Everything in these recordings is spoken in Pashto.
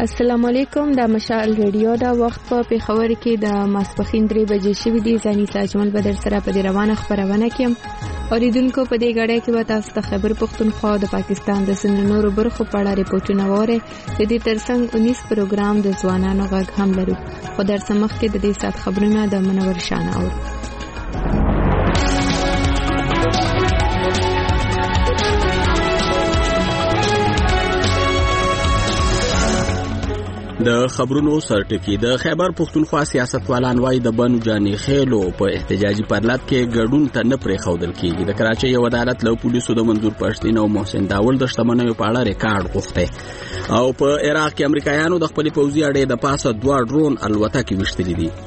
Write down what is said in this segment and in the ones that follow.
السلام علیکم. د مشال ریډیو دا وخت په پیښور کې د ماسپخین 3 بجې شوې دي. ځاني ساجمل بدر سره په روانه خبرونه کې اوریدونکو په دې غړې کې به تاسو ته خبر پښتونخوا د پاکستان د سنورو برخو په اړه ریپورتونه وره. د دې ترڅنګ 19 پروګرام د ځوانانو غږ هم لرو. خو در سمخ کې د دې سات خبرونه د منور شانه اور. د خبرونو سرټکی. د خیبر پښتونخوا سیاستوالان وايي د بنو جاني خېلو په احتجاجي پرلط کې ګډون ته نه پرې خودل کیږي. د کراچۍ یو عدالت له پولیسو د منظور پښتين او محسن داول د شتمنیو په اړه ریکارډ غوښته. او په عراق کې امریکایانو د خپل پوځي اډې د پاسه 2 ډرون الوتکې وشتلې دي.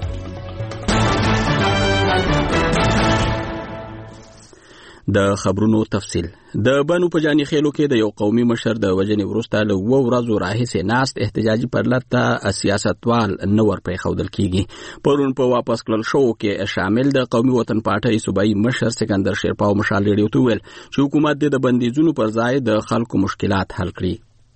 د خبرونو تفصيل. د بنو په جاني خېلو کې د یو قومي مشر د وجنې وروسته له 2 ورځو راهیسې ناست احتجاجي پرلط ته سیاستوال نور پرې خودل کیږي. پرون په واپس کړل شو کې شامل د قومي وطن پارټۍ صوبایي مشر سکندر شیرپاو مشال ریډیو ته ویل چې حکومت د بندیزونو پر ځای د خلکو مشکلات حل کړي.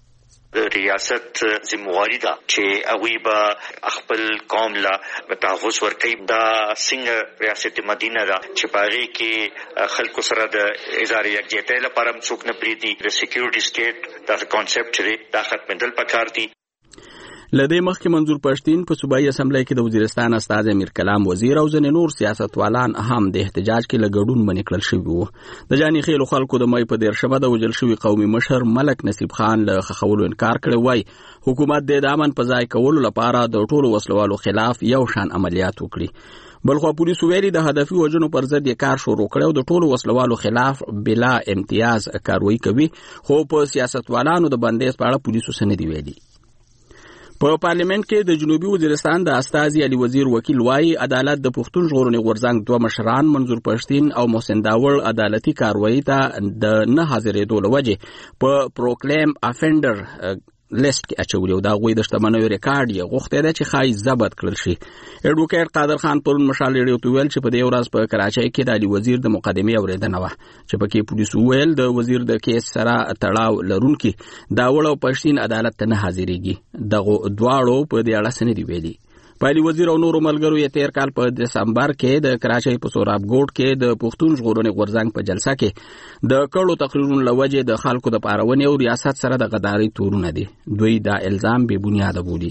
ریاست ذمہواری دا چې اوی با خپل قوم لا تحفظ ورکړي. دا څنګه ریاست مدینه دا چې پاره کې خلکو سره د اظهار یکجهتۍ لپاره څوک نه پریدي. د سکیورټي سټیټ دا کانسپټ لري دا ختمېدل پکار دي. لدې مخکې منظور پښتين په صوبایي اسمبلی کې د وزیرستان استاد امیر کلام وزیر او ځنې نور سیاستوالان هم د احتجاج کې لګډون باندې کړل شوی وو. د جاني خېلو خلکو د مې په 13 د وجل شوی قومي مشر ملک نصیب خان له خخولو انکار کړی وای. حکومت د امن په ځای کولو لپاره د ټولو وسلوالو خلاف یو شان عملیات وکړي. بلخو پولیسو ویلي د هدفي وجنو پر ضد یې کار شروع کړو. د ټولو وسلوالو خلاف بلا امتیاز کاروایی کوي. خو په سیاستوالانو د بندیز په اړه پولیسو څه نه دی ویلي. په پارلیمنت کې د جنوبي وزیرستان د استاذ علي وزیر وکیل وايي عدالت د پښتون ژغورنې غورځنګ 2 مشران منظور پښتين او محسن داول عدالتي کاروایی ته د نه حاضرېدو لوجه په پروکلیم افندر لیست کې اچولې او دا غوي د شتمنیو ریکارډ یې غوښته ده چې خای ضبط کړل شي. اډوکیټ قادر خان پرون مشال ریډیو ته ویل چې په دې ورځ په کراچۍ کې د علي وزیر د مقدمې اوریدنه و چې پکې پولیسو ویل د وزیر د کیس سره تړاو لرونکي داول او پښتين عدالت ته نه حاضرېږي. دغه دواړو په دې اړه سن دی ویلي. پایلی وزیر او نورو ملګرو یې 13 کال په دسمبر کې د کراچۍ په سوراب ګوټ کې د پښتون ژغورنې غورځنګ په جلسه کې د کړو تقریرونو لوجه د خلکو د پارونې او ریاست سره د غداري تورونه دي. دوی دا الزام به بنیاد بولي.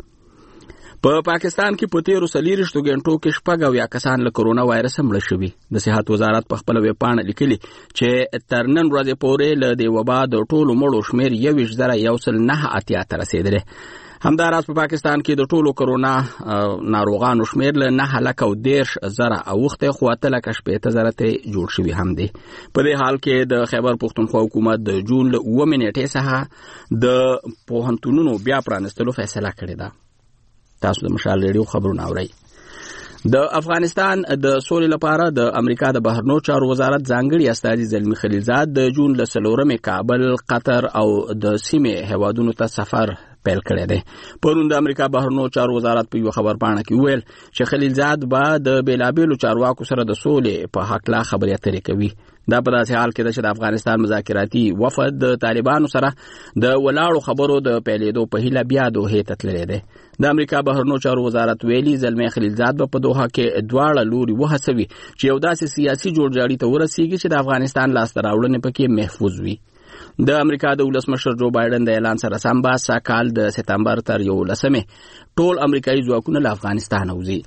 په پاکستان کې په 13 غنټو کې 6 کسان له کرونا وایرس مړه شوي. د صحت وزارت په خپل ویب پاڼه لیکلي چې تر نن ورځې پورې له دې وبا د ټولو مړو شمیر 21,189 ته رسیدلی. همداراز په پاکستان کې د ټولو کرونا ناروغانو شمیر له 9,10,000 اوخته خو 8,000 ته جوړ شوی هم دی. په دې حال کې د خیبر پښتونخوا حکومت د جون له 9 نیټې څخه د پوهنتونونو بیا پرانستلو فیصله کړې ده. تاسو د مشال ریډیو خبرونه اورئ. د افغانستان د سولې لپاره د امریکا د بهرنیو چارو وزارت ځانګړي استازي زلمی خلیلزاد د جون له 4 کابل، قطر او د سیمې هیوادونو ته سفر پیل کړی دی. پرون د امریکا بهرنیو چارو وزارت په یو خبر پاڼه کې ویل چې خلیلزاد به د بیلابیلو چارواکو سره د سولې په حق لا خبرې اترې کوي. دا په داسې حال کې چې د افغانستان مذاکراتي وفد د طالبانو سره د ولاړو خبرو د پیلېدو په هیله بیا دوحې ته تللی دی. د امریکا بهرنیو چارو وزارت ویلي زلمی خلیلزاد به په دوحه کې دواړه لوري وهڅوي چې یو داسې سیاسي جوړجاړي ته ورسیږي چې د افغانستان لاسته راوړنې پکې محفوظ وي. د امریکا د ولسمشر جو بایدن د اعلان سره سم به ساکال د سپتمبر تر 11 ټول امریکایي ځواکونه له افغانستان وځي.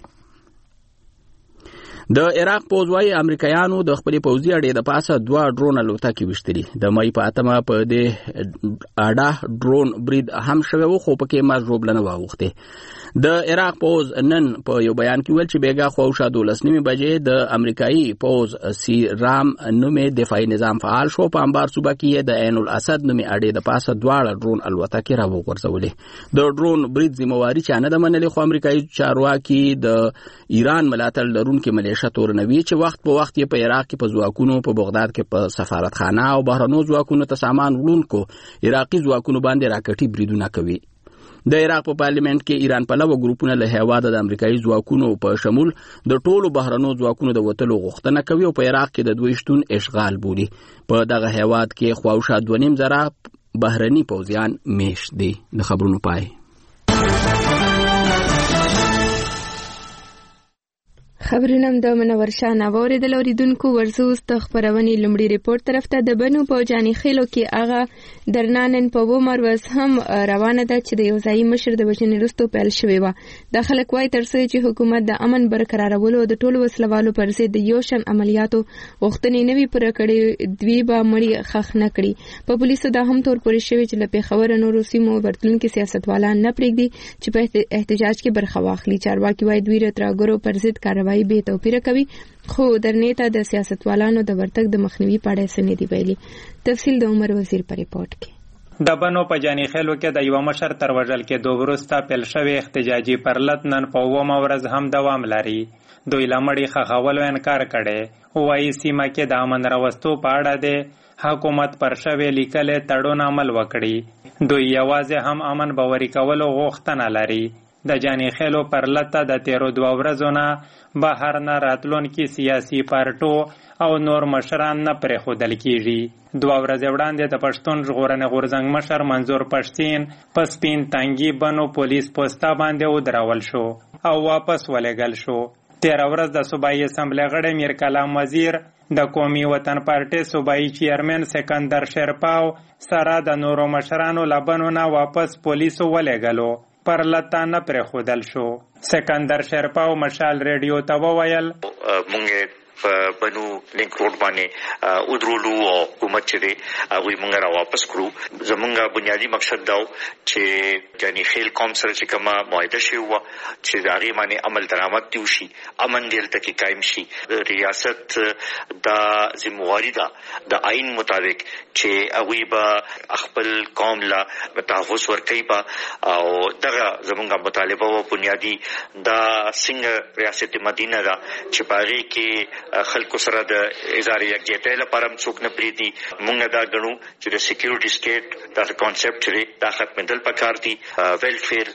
د عراق پوځ وايي امریکایانو د خپل پوځي اډې د پاسه 2 ډرون الوتکې وشتري. د مې په اتمه په دې اډه ډرون برید هم شوی و خو پکې مرجوب لنه واغوخته. د عراق پوځ نن په یو بیان کې ویل چې بیګا خوښه 12 بجې د امریکایي پوځ سی رام نومې دفاعي نظام فعال شو. په انبار صوبه کې د عین الاسد نومې اډې د پاسه 2 ډرون الوتکې راوغورځولې. د ډرون برید ذمہواری چا نه منلې خو امریکایي چارواکي د ایران ملاتړ لرونکي ملیشه تورنوي چې وخت په وخت یې په عراق کې په ځواکونو په بغداد کې په سفارتخانه او بهرنیو ځواکونو ته سامان وړونکو عراقي ځواکونو باندې راکټي بریدونه کوي. د عراق په پارلیمنت کې ایران پلوه ګروپونه له هیواده د امریکایي ځواکونو په شمول د ټولو بهرنیو ځواکونو د وتلو غوښتنه کوي او په عراق کې د دوی شتون اشغال بولي. په دغه هیواد کې خواوشا 2.5 زره بهرني پوځیان میشت دي. د خبرونو پای. خبرونه د منور شاه ناوړ د لوریدونکو ورزوس د خبرونې لمړي ریپورت طرف ته د بنو په جاني خېلو کې هغه درنانن په ومر وس هم روانه ده چې د یو ځای مشر د وژنې وروسته پیل شوې و. د خلک وای ترڅو چې حکومت د امن برقرارولو د ټولو وسلوالو پر ضد د یو شن عملیاتو غوښتنې نوي پر کړې دوی به مړي خخ نه کړي. په پولیسو دا هم تور پورې شوی چې له پیښور نورو سیمو ورتلونکو سیاستوالان نه پرېږدي چې په احتجاج کې برخه واخلي. چارواکي وای دوی راتراګرو پر ضد کاروایی به توپیر کوي خو درنیته د سیاستوالانو د ورتګ د مخنیوي په اړه څه نه دی ویلي. تفصیل د عمر وزیر په ریپورت کې. د بنو په جاني خېلو کې د یو مشر تر وژل کې وروسته پیل شوی احتجاجي پرلط نن په اومه ورځ هم دوام لري. دوی لمړي خخولو انکار کړي. وایي سیمه کې د امن راوستو په اړه د حکومت پر شوی لیکلې تړون عمل وکړي. دوی یوازې هم امن باوري کولو غوښتنه لري. د جاني خېلو پرلطه د 13 ورځو نه بهر نه راتلونکي سیاسي پارټو او نور مشران نه پرېښودل کیږي. 2 ورځې وړاندې د پښتون ژغورنې غورځنګ مشر منظور پښتین په سپین تنګي بنو پولیس پوسټا باندې ودرول شو او واپس ولېږل شو. 13 ورځ د صوبایي اسمبلی غړی میر کلام وزیر د قومي وطن پارټي صوبایي چیرمن سکندر شیرپاو سره د نورو مشرانو لبنو نه واپس پولیسو ولېږلو. پرلطه نه پرېښودل شو. سکندر شیرپاو مشال ریډیو ته وویل مونږ په بنو لینک روډ باندې ودرولو او حکومت چې هغه مونږ را واپس کړو. زمونږ بنیادی مقصد دا چې جاني خېل قوم سره چې کومه معاهده شوی و چې د هغې باندې عمل درآمد دی وشي، امن دلته کې قایم شي. ریاست دا ذمہواری ده د آئین مطابق چې هغوی به خپل قوم له تحفظ ورکوي به او دغه زمونږ مطالبه و بنیادی دا څنګه ریاست مدینه ده چې په هغې کې خلکو سره د اظهار یکجهتۍ لپاره هم څوک نه پرېږدي. مونږ دا ګڼو چې د سیکیورټي سټیټ دا کانسپټ چې دا ختمېدل پکار دي. ویلفیر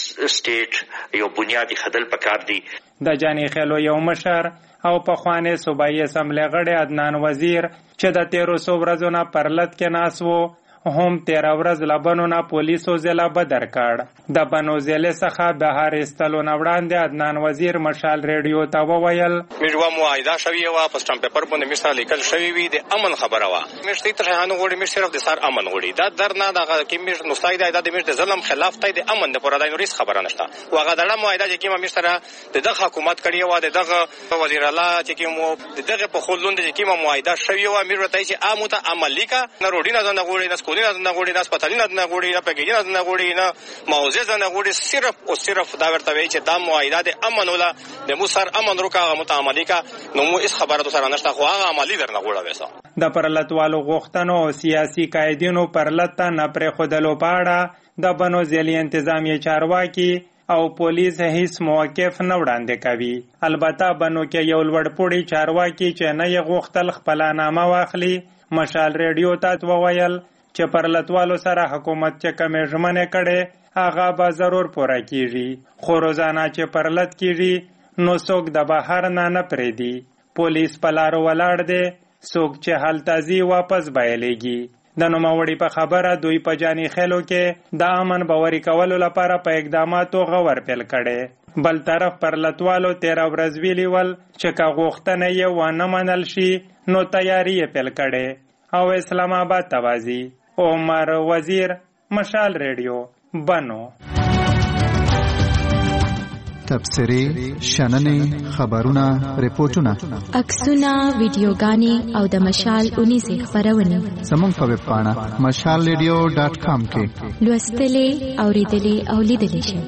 سټیټ یو بنیادي خدل پکار دي. د جاني خېلو یو مشر او پخوانی صوبایي اسمبلی غړی عدنان وزیر چې د 1300 ورځو نه پرلط کې ناست و هم 13 ورځ لبنو نه پولیسو ضلع بدر کړ. د بنو ضلع څخه بهر ایستلو نه وړاندې عدنان وزیر مشال ریډیو ته وویل موږ یوه معاهده شوې وه په سټامپ پیپر باندې موږ سره لیکل شوې وي د امن خبره وه. موږ ته ترحانه غواړي، موږ صرف د سر امن غواړي. دا در نه دغه کې موږ نوستای دی دا د موږ د ظلم خلاف دی د امن د پوره د نوريس خبره نشته. واغه دغه معاهده چې موږ سره د دغه حکومت کړی و د دغه وزیر الله چې موږ د دغه په خلوند چې موږ معاهده شوې و موږ ته چې عامه ته عملی کا نه روډي نه نه غواړي نه سکولي نه غواړي نه سپټالي نه غواړي نه پګی نه غواړي نه موزه نه غواړي. صرف او صرف دا ورته وی چې دا معاهده د امن ولا د مو سر امن روکا متعاملی کا نو مو اس خبره سره نشته خو هغه عملی درنه غوړه وسه. د پرلطوالو غوښتنو او سیاسي قائدینو پرلطه نه پرې خودلو پاړه د بنو ځلي انتظامی چارواکي او پولیس هیڅ موقف نه وړاندې کوي. البته بنو کې یو لوړپوړي چارواکي چې نه یې غوښتل خپل نامه واخلي مشال ریډیو ته وویل چې پرلطوالو سره حکومت چې کومې ژمنې کړې هغه به ضرور پوره کیږي. خو روزانه چې پرلط کیږي نو څوک د بهر نه پرېږدي. پولیس په لارو ولاړ دی، څوک چې هلته ځي واپس بایلېږي. د نوموړي په خبره دوی په جاني خېلو کې د امن باوري کولو لپاره په اقداماتو غور پیل کړي. بل طرف پرلطوالو 13 ورځ ویلي ول چې که غوښتنه یې ونه منل شي نو تیاری یې پیل کړي او اسلام آباد ته وځي. عمر وزیر مشال ریډیو بنو. تبصرې، شننې، خبرونه، ریپورتونه، عکسونه، ویډیوګانې او د مشال اونیزې خبرونه زموږ په ویب پاڼه mashalradio.com کې لوستلې، اوریدلې او لیدلې شئ.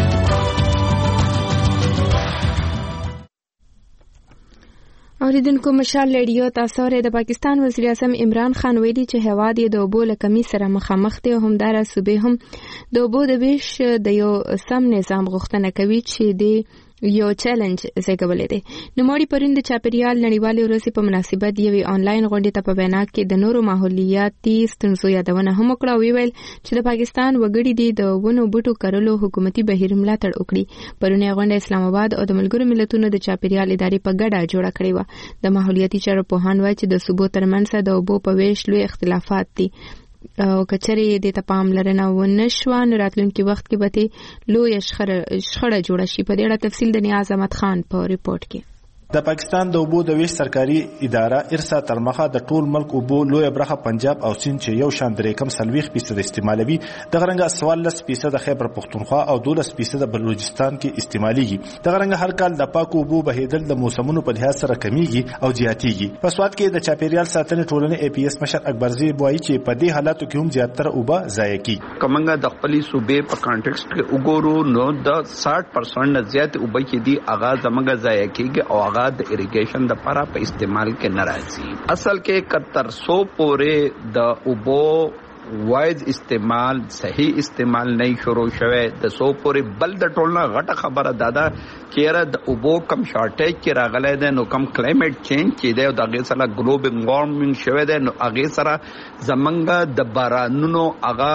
اوریدونکو مشال ریډیو تاسو د پاکستان وزیر اعظم عمران خان ویلي چې هواد د اوبو له کمی سره مخامخ دي او همدارا صوبې هم د اوبو د ویش د یو سم نظام غوښتنه کوي چې د یو چیلنج زګولې دي. نوموړي پرون د چاپیریال نړیوالې ورځې په مناسبت یوې آنلاین غونډې ته په بیان کې د نورو ماحولیاتي ستونزو یادونه هم وکړه او ویل چې د پاکستان وګړي دي د ونو بوټو کرلو حکومتي بهیر ملاتړ وکړي. پرون غونډه اسلام آباد او د ملګرو ملتونو د چاپیریال ادارې په ګډه جوړه کړې و. د ماحولیاتي چارو پوهان وایي چې د صوبو ترمنځ د اوبو په ویش لوی اختلافات دي او کچري د تپاملرنه ونشوان راتلونکي وخت کې به لوی شخړه جوړه شي. په دې اړه تفصیل د نیاز احمد خان په ریپورت کې. د پاکستان د اوبو د ویش سرکاري اداره ارسا تر مخه د ټول ملک اوبو لوی برخه پنجاب او سند چې یو شان درې کم 40% استعمالوي د غرنګ 14% د خیبر پختونخوا او 12% د بلوچستان کې استعماليږي د غرنګ هر کال د پاکو اوبو بهیدل د موسمونو په لحاظ سره کمیږي او زیاتیږي په سواد کې د چاپیریال ساتنې ټولنې اي پي اس مشر اکبرزی وایي چې په دې حالاتو کې هم زیاتره اوبه ضایع کیږي کومنګ د خپل صوبې په کانټیکسټ کې وګورو نو د 60% نه زیات اوبه کې دي اغاز زمګه ضایع کیږي او اغاز د اریګیشن د لپاره په استعمال کې ناراضي اصل کې 7100 پورې د اوبو وایز استعمال صحیح استعمال نه شروع شوه د 100 پورې بل د ټولنه غټه خبره دادا کېره د اوبو کم شارټیج کې راغلی دی نو کم کلایمټ چینج چې دی او د هغې سره ګلوبل وارمنګ شوی دی نو هغې سره زمونږ د بارانونو هغه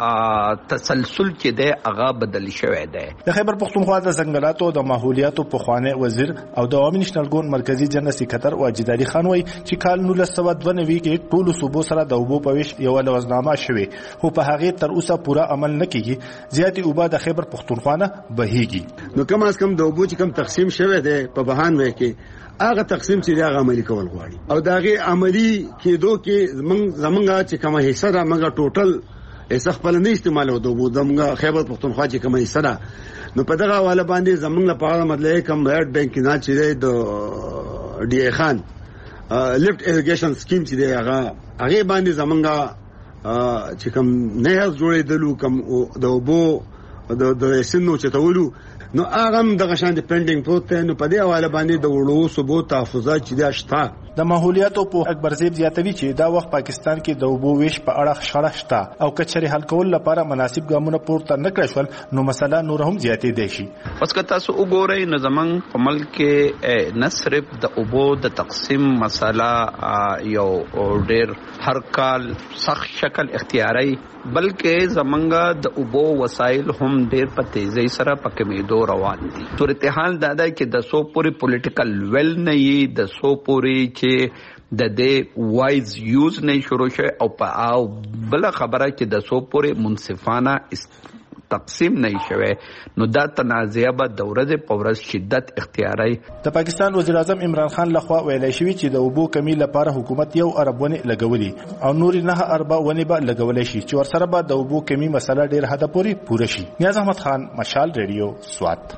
تسلسل چې دی هغه بدل شوی دی د خیبر پختونخوا د ځنګلاتو او د ماحولیاتو پخوانی وزیر او د عوامي نېشنل ګوند مرکزی جنرال سکرټر واجد علي خان وایي چې کال 1992 کې ټولو صوبو سره د اوبو په ویش یو لوزنامه شوې خو په هغې تر اوسه پوره عمل نه کیږي زیاتې اوبه د خیبر پختونخوا نه بهیږي نو کم از کم د اوبو چې کم تقسیم شوی دی په بهان وای کې هغه تقسیم چې هغه عملی کول غواړي او دا غي عملی کېدو کې زمونږ چې کومه حصہ دا موږ ټوټل ایسه خپل نه استعمالو د اوبو زمونږ خیبر پختونخوا چې کومه حصہ ده نو په دغه حواله باندې زمونږ لپاره مطلب کم ریډ بانک نه چې د ډي خان لیفت اریګیشن سکیم چې دی هغه باندې زمونږ چې کوم نه جوړېدلو کم د اوبو د سنو چتولو نو هغه د غشان د پینډینګ پروت نو په دې حواله باندې د وړو صوبو تحفظات چې دا شته د ماحولیاتو په اکبرزیب زیاتوي چې دا وخت پاکستان کې د اوبو ویش په اړه شړه شته او کچري حل کول لپاره مناسب ګامونه پورته نه کړل شول نو مسله نور هم زیاتې دی شي پس که تاسو وګورئ نو زمونږ په ملک کې نه صرف د اوبو د تقسیم مسله یو ډېر هر کال سخت شکل اختیاري بلکې زمونږ د اوبو وسایل هم ډېر په تیزی سره په کمیدو روان دي صورتحال دا ده چې د 100 پورې پولیټیکل ویل نه یي د 100 پورې چې د دې وایز یوز نه شروع شي او بل خبره چې د 100 پورې منصفانه تقسیم نه شوی نو دا تنازعه به د ورځې په ورځ شدت اختیاري د پاکستان وزیر اعظم عمران خان لخوا ویلای شوی چې د اوبو کمی لپاره حکومت 1 ارب ونې لګولي او نور 9 ارب ونې به لګولای شي چې ورسره به د اوبو کمی مسله ډیر حد پورې پوره شي نیاز احمد خان مشال ریډیو سوات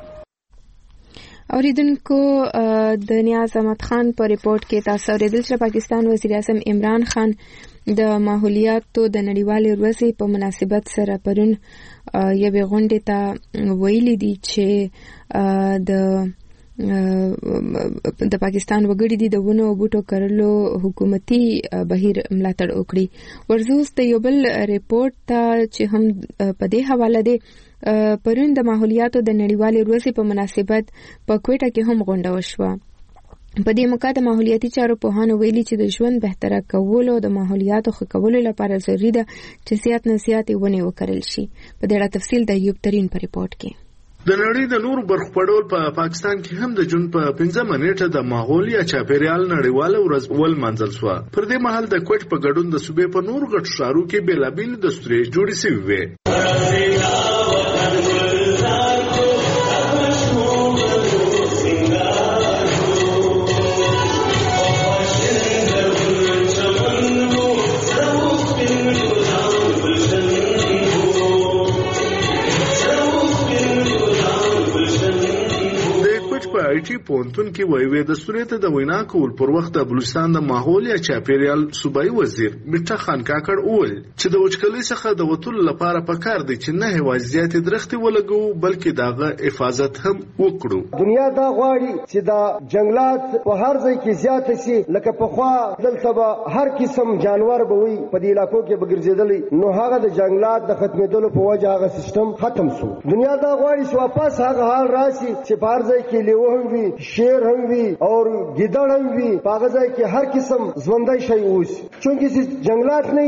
اوریدونکو د نیاز احمد خان په ریپورت کې تاسو اوریدل چې پاکستان وزیر اعظم عمران خان د ماحولیاتو د نړیوالې ورځې په مناسبت سره پرون یوې غونډې ته ویلي دي چې د پاکستان وګړي دي د ونو او بوټو کرلو حکومتي بهیر ملاتړ وکړي ورزوس د یو بل ریپورت ته چې هم په دې حواله دی پرون د ماحولیاتو د نړیوالې ورځې په مناسبت په کوټه کې هم غونډه وشوه په دې موقع د ماحولیاتي چارو پوهانو ویلي چې د ژوند بهتره کولو د ماحولیاتو ښه کولو لپاره ضروري ده چې زیات نه زیاتې ونې وکرل شي په دې اړه تفصیل د ایوب ترین په ریپورت کې د نړۍ د نورو برخو په ډول په پاکستان کې هم د جون په 15 نیټه د ماحول یا چاپیریال نړیواله ورځ ولمانځل شوه پر دې مهال د کوټ په ګډون د صوبې په نور غټ ښارو کې بیلابیل دستوري جوړې شوې وې آی ټي پونتون کې وایي د سوريته د وینا کول پر وخت د بلوچستان د ماحول یا چاپیریال صوبایي وزیر میټه خان کاکړ اول چې د وچکلۍ څخه د وټول لپاره پکار دي چې نه هوا زیات درختي ولګو بلکې داغه حفاظت هم وکړو دنیا دا غواړي چې دا جنگلات په هر ځای کې زیات شي لکه په خوا دلته به هر قسم جانور به وي په دې علاقو کې بګرځیدلی نو هغه د جنگلات د ختمېدلو په وجه هغه سیستم ختم شو دنیا دا غواړي چې واپس هغه حال راشي چې په هر ځای کې لیوه هم وي شیر هم وي او ګیدړ هم وي په هغه ځای کې هر قسم ژوندی شی اوسي چونکه چې جنگلات نه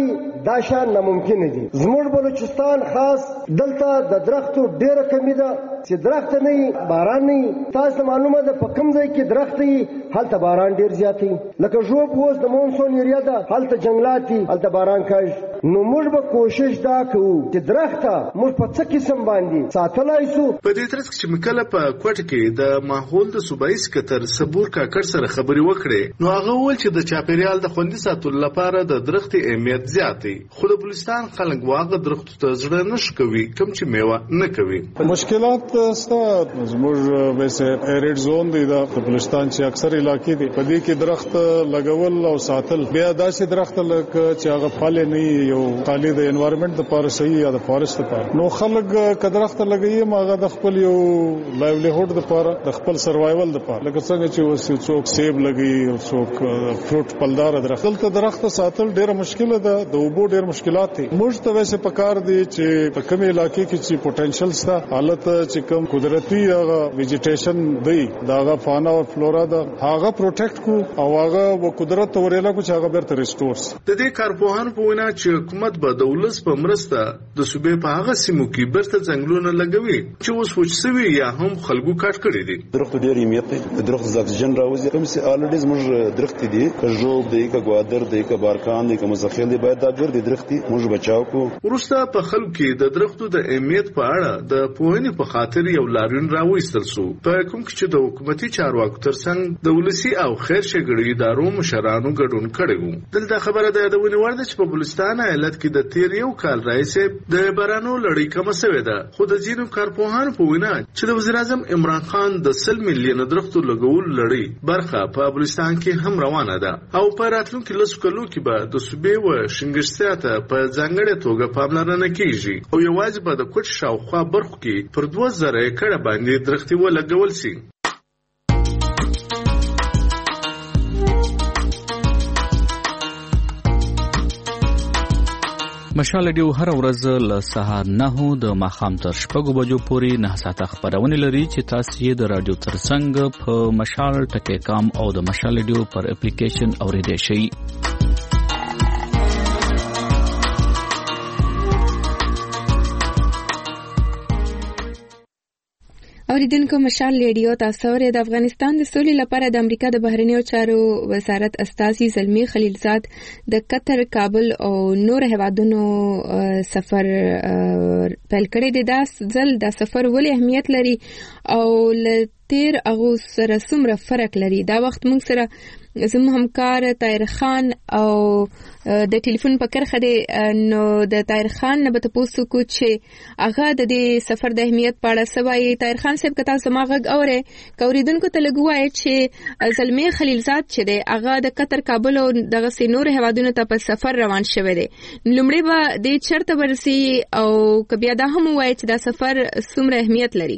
دا شان ناممکن دي. زموږ بلوچستان خاص دلته د درختو ډیره کمی ده چې درخت نه باران نه. تاسو معلومه ده په کوم ځای کې درخت وي هلته باران ډیر زیات وي. لکه ژوب اوس د مونسون ایریا ده هلته جنگلات دي هلته باران کوي. نو موږ به کوشش دا کوو چې درخت موږ په څه قسم باندې ساتلای شو. په دې ترڅ کې مکله په کوټ کې د ماحول د صوبایي سکتر صبور کاکړ سره خبرې وکړې. نو هغه ول چې د چاپیریال د خوندي ساتلو لپاره د درخت اهمیت زیات دی. خو د بلوچستان خلک واغه درخت ته ځړ نه شوي کوم چې میوه نه کوي. مشکلات ستا زموږ ویسه ایریډ زون دی د بلوچستان چې اکثر علاقې دي په دې کې درخت لګول او ساتل بیا داسې درخت لکه چې هغه فعال نه یو خالي د انوایرنمنت لپاره صحیح یا د فارست لپاره. نو خلک کدرخت لګي ماغه د خپل یو لایولیهود لپاره د خپل سروایول لپاره لکه څنګه چې وسې څوک سیب لګي او څوک فروټ پلدار درخت درخت ساتل ډیره مشکله ده. د اوبو ډیر مشکلات دي. موږ ته ویسه پکار دي چې په کومه علاقې کې چې پوتنشل ستا حالت چې کوم قدرتي هغه ویجیټیشن دی داغه فانا او فلورا دا هغه پروټیکټ کو او هغه قدرت ورېلا کو چې هغه بیرته ریسټورس. د دې کارپوهانو په وینا چې حکومت به د ولس په مرسته د صوبې په هغه سیمو کې بیرته ځنګلونه لګوي چې اوس وچسوي یا هم خلکو کاټ کړي دي. درخت ډیر اهمیت دی. درخت د اکسیجن راوځي کوم چې الریډي موږ درخت دي ژوب دی که ګوادر دی که بارکان دی که مزخیل دی باید دا ډیر دی درخت موږ بچاو کو. ورسته په خلکو کې د درختو د اهمیت په اړه د پوهنې په خاطر یو لاریون راوېستل شو په کوم کې چې د حکومتي چارواکو ترڅنګ د ولسی او خیر ښېګړې ادارو مشرانو ګډون کړی و. دلته خبره د یادونې وړ ده چې په بلوچستان ایالت کې د تیر یو کال راهیسې د بارانو لړۍ کمه شوې ده. خو د ځینو کارپوهانو په وینا چې د وزیر اعظم عمران خان د 100 میلیون درختو لګول لړۍ برخه په بلوچستان کې هم روانه ده او په راتلونکي لسو کلو کې به د صوبې و شنګشتیا ته په ځانګړې توګه پاملرنه کیږي او یوازې به د کوټ شاوخوا برخو کې پر 2000 ایکړه باندې درختي ولګول شي. مشال ډیو هر ورځ له سهار 9 د ماښام تر 6 بجو پورې 9 ساعته خبرونه لري چې تاسو یې د رادیو ترڅنګ په مشال ټکی کام او د مشال ډیو پر اپلیکیشن اوریدئ شئ. اوریدونکو مشال ریډیو تاسو د افغانستان د سولې لپاره د امریکا د بهرنیو چارو وزارت استاذي زلمی خلیلزاد د قطر کابل او نور هیوادونو سفر پیل کړی دی. دا ځل د سفر ولې اهمیت لري او تیر اغوز سره څومره فرق لري. دا وخت موږ سره زموږ همکار طاهر خان او د ټلیفون په کرخه دی. نو د طاهر خان نه به تاسو کو چې هغه د دې سفر د اهمیت په اړه سوای. طاهر خان صاحب کته زما غږ اوره کوریدونکو ته لګوای چې زلمی خلیلزاد چې دی هغه د قطر کابل او دغه سينور هوادونو ته په سفر روان شوی دی. لومړی به د چرته ورسي او کبیا دا هم وای چې دا سفر څومره اهمیت لري.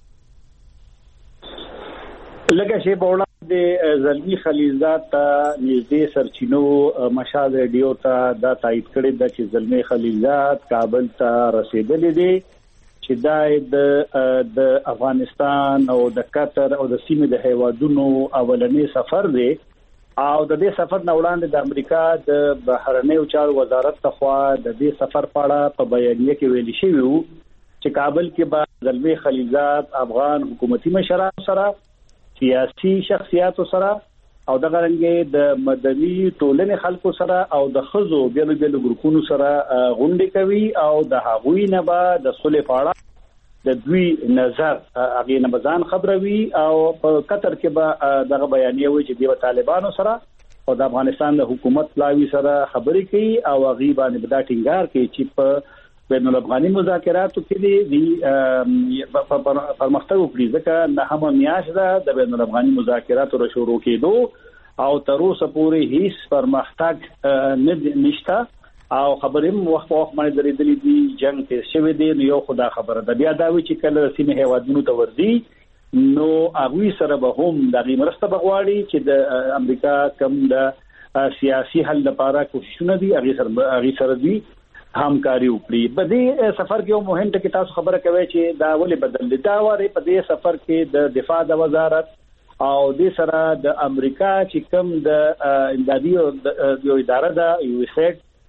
لکه شی بوله د زلمی خلیلزاد ته نږدې سرچینو مشال ریډیو ته دا تایید کړی د چې زلمی خلیلزاد کابل ته رسیدلی دی چې دا د افغانستان او د قطر او د سیمې د هیوادونو اولنی سفر دی او د دې سفر نه وړاندې د امریکا د بهرنیو چارو وزارت ته د دې سفر په اړه په بیانیه کې ویل شوی و چې کابل کې به زلمی خلیلزاد افغان حکومتي مشرانو سره سیاسي شخصیاتو سره او د غرنګې د مدني ټولنې خلکو سره او د خزو بیلو بیلو ګروپونو سره غونډې کوي او د هغوی نه به د صلح په اړه د دوی نظر هغه نه بزان خبروي او په قطر کې به دغه بیانیه وي چې د طالبانو سره او د افغانستان د حکومت لاوي سره خبرې کوي او هغه باندې بدا ټینګار کوي چې په بین الافغاني مذاکراتو کې دي پرمختګ وکړي ځکه نه هم میاشت ده د بین الافغاني مذاکراتو را شروع کېدو او تر اوسه پورې هیڅ پرمختګ نشته او خبرې وخت باندې درېدلې دي جنگ کې شوی دی. نو یو خدا خبره ده بیا دا وی چې کله سیمه هیوادونو ته ورځي نو هغه سره به هم د مرسته بغواړي چې د امریکا کوم د سیاسي حل لپاره کوششونه دي هغه سره دي همکاري وکړي. په دې سفر کې یو مهم ټکی تاسو خبره کوي چې دا ولې بدل دا واره په دې سفر کې د دفاع د وزارت او د سره د امریکا چې کوم د امدادي یو اداره ده یو سیټ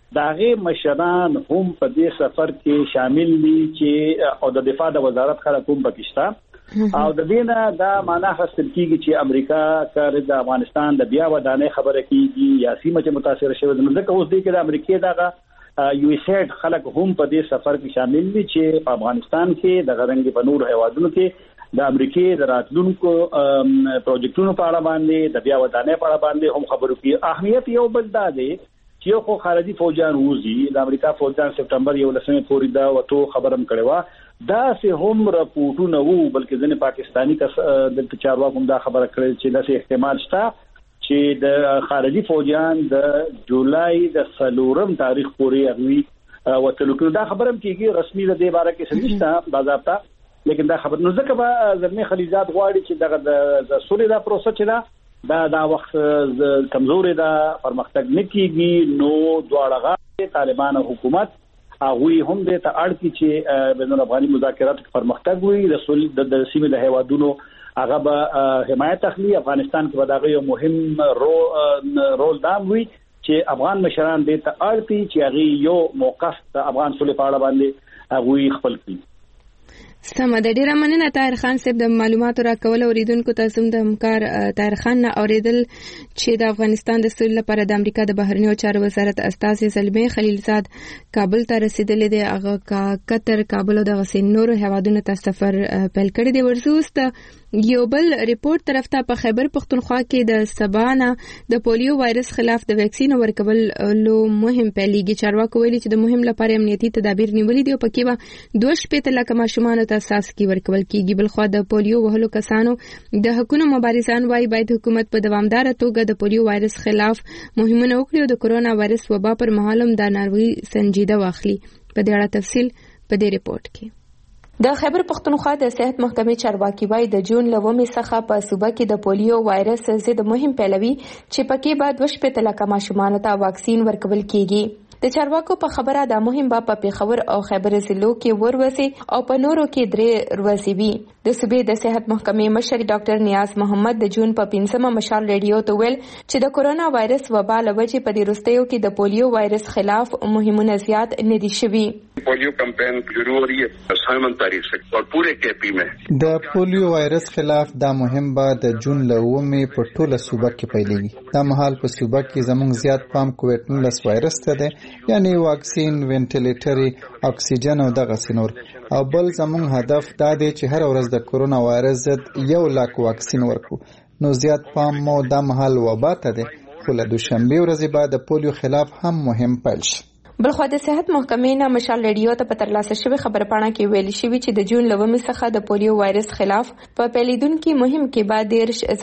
داغه مشران هم په دې سفر کې شامل دي چې او د دفاع د وزارت خلک هم پاکستان او د دینه دا معنا حاصل کیږي چې امریکا کار د افغانستان د بیا ودانې خبره کیږي یا سیمه چې متاثر شوه د ځکه اوس دی کې د امریکا دغه یو ایس ایډ خلک هم په دې سفر کې شامل دي چې په افغانستان کې د غرنګ په نور هیوادونو کې د امریکا د راتلونکو پروجیکټونو په اړه باندې د بیا ودانې په اړه باندې هم خبرو کوي. اهمیت یو بل دا دی چې خو خارجي فوجان وزي د امریکا فوجان سپټمبر 11 پورې دا وته خبرم کړو دا سه هم راپورټونه وو بلکې ځنه پاکستانی د چارواکو دا خبره کړې چې دا سه احتمال شته چې د خارجي فوجان د جولای د 4 تاریخ پورې اغوي وتلو دا خبرم کیږي رسمي د دې باره کې سمجھتا باضابطه لیکن دا خبر نو ځکه به زلمی خلیزات غواړي چې دغه د سولې دا پروسه چې دا وخت کمزوري دا پرمختګ نکېږي نو دواړه طالبان حکومت هغه هم د اړ کې چې بین الافغاني مذاکرات کې پرمختګ وي رسول د سیمې د هیوادونو هغه به حمایت اخلي. افغانستان کې وداغه یو مهم رول دا وي چې افغان مشران د اړ کې چې هغه یو موقف د افغان سولې په اړه باندې هغه خپل کړي. سم د ډیره مننه طاهر خان صاحب د معلوماتو راکول اوریدونکو ته د همکار طاهر خان نه اوریدل چې د افغانستان د سولې لپاره د امریکا د بهرنیو چارو وزارت استاذ زلمی خلیلزاد کابل ته رسیدلې دی. هغه قطر کابل او د غسین نور هوادونو ته سفر پیل کړی دی. ورزوست یو بل ریپورت طرف ته په خیبر پختونخوا کې د سبانه د پولیو وایرس خلاف د ویکسین ورکول لو مهم پیلېږي. چارواکو ویلي چې د مهم لپاره امنیتي تدابیر نیولې دي او پکې به 2 لک ماشومان ته اساسي ورکول کیږي. بلخو د پولیو وهلو کسانو د حقوقو مبارزان وايي باید حکومت په دوامدار توګه د پولیو وایرس خلاف مهمونه وکړي او د کورونا وایرس وبا پر مهال هم د ناروغي سنجیده واخلي. په دې اړه تفصیل په دې ریپورت کې. د خیبر پختونخوا د صحت محکمې چارواکي وايي د جون لومې څخه په صوبه کې د پولیو وایرس ضد مهم پیلوي چې پکې بعد 2 لک ماشومان ته واکسین ورکول کیږي. د چارواکو په خبره د مهم با په پیښور او خیبر ضلعو کې ورسي او په نورو کې 3 ورسي وي. د صوبې د صحت محکمې مشر ډاکټر نیاز محمد د جون په 15 مشال ریډیو ته ویل چې د کورونا وایرس وبا لوجې په دې وروستیو کې د پولیو وایرس خلاف مهمونه زیات نه دي شوي. پولیو کمپین شروع ہو رہی ہے 7 تاریخ سے اور پورے کیپی میں د پولیو وایرس خلاف دا مهم به د جون لومې په ټوله صوبه کې پیلېږي. دا مهال په صوبه کې زموږ زیات پام کووډ-19 وایرس ته دی یعنی واکسین وینټیلیټری اکسیجن او دغه سينور او بل زموږ هدف دا دی چې هر ورځ د کورونا وایرس ضد 1 لک واکسین ورکو. نو زیات پام مو د مهال وبا ته دی خو له دوشنبه ورځې بعد د پولیو خلاف هم مهم پیل شي. بلخو د صحت محکمې نه مشال ریډیو ته په ترلاسه شوی خبر پاڼه کې ویل شوی چې د جون لومې څخه د پولیو وایرس خلاف په پیلیدونکو مهم کې بعد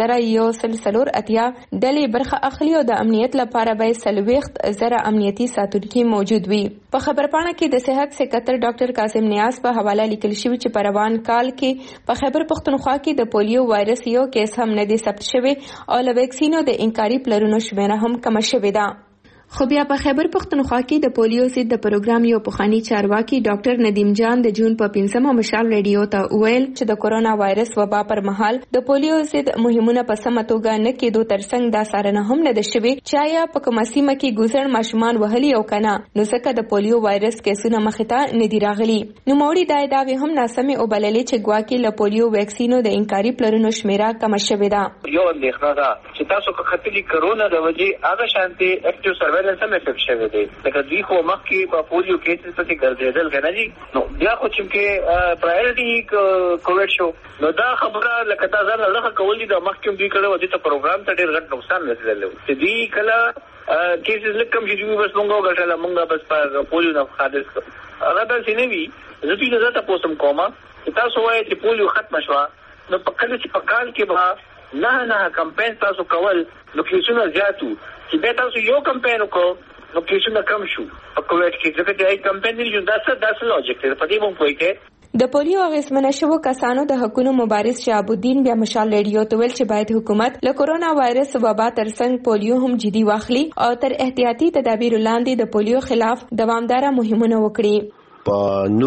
10,000 اتیا ډلې برخه اخلي او د امنیت لپاره به 40,000 امنیتي ساتونکي موجود وي. په خبر پاڼه کې د صحت سکرټر ډاکټر قاسم نیاز په حواله لیکل شوی چې په روان کال کې په خیبر پختونخوا کې د پولیو وایرس یو کیس هم نه دی ثبت شوی او له ویکسینو د انکاري پلرونو شمیره هم کم شوې ده. خو بیا په خیبر پختونخوا کې د پولیو ضد د پروګرام یو پخوانی چارواکي ډاکټر ندیم جان د جون په 15 مشال ریډیو ته ویل چې د کورونا وایرس وبا پر مهال د پولیو ضد مهمونه په سمه توګه نه کېدو ترڅنګ دا سارنه هم نه د شوي چې یا په کومه سیمه کې ګوزړ ماشومان وهلي او کنه نو ځکه د پولیو وایرس کیسونه مخته نه دی راغلي. نو موري دا هم ناسمه او بللې چې ګواکې له پولیو ویکسینو د انکاري پلرونو شمیره کم شوې ده. یو اندېښنه ده چې تاسو که خپلې کرونا د وجې هغه شانتي اکټیو سرویلنس هم افیکټ شوی دی لکه دوی خو مخکې په پولیو کیسز پسې ګرځېدل که نه دي نو بیا خو چې پرایورټي کووډ شو نو دا خبره لکه تا ځان لږه کول دي د مخکې دوی کړی و دې ته پروګرام ته ډېر غټ نقصان رسېدلی و چې دوی کله کیسز لږ کم چې دوی بس مونږ وګټله مونږ بس په پولیو نه خالص کړو هغه داسې نه وي. زه دوی نه زه تپوس هم کوم چې تاسو وایئ چې پولیو ختمه شوه نو په کله چې په کال کې به نه کمپین تاسو کول نو کیسونه زیات وو چې بیا تاسو یو کمپین وکړو نو کیسونه کم شو په کووډ کې ځکه چې کمپین نه جوړ داسې لوجیک دی په دې مونږ کوی کې د پولیو اغیزمنه شوو کسانو د حقوقو مبارز شهاب الدین بیا مشال ریډیو ته ویل چې باید حکومت له کورونا وایرس وبا ترڅنګ پولیو هم جدي واخلي او تر احتیاطي تدابیر لاندې د پولیو خلاف دوامدار مهمونه وکړي. په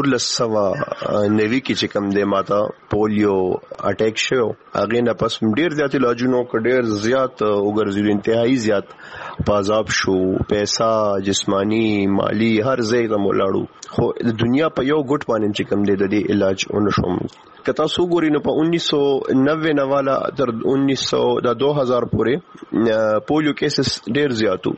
1990 کې چې کوم د ماته پولیو اٹیک شو هغه نه پس ډیر زیات علاجونو ډیر زیات وګرځول انتهایی زیات پازاب شو پیسہ جسمانی مالی هر ځای ته ولاړو خو د دنیا په یو ګټ باندې چې کوم دی د دې علاج ونشوم کتا سو ګوري نو په 1990 نواله تر 2000 پورې پولیو کیسز ډیر زیاتو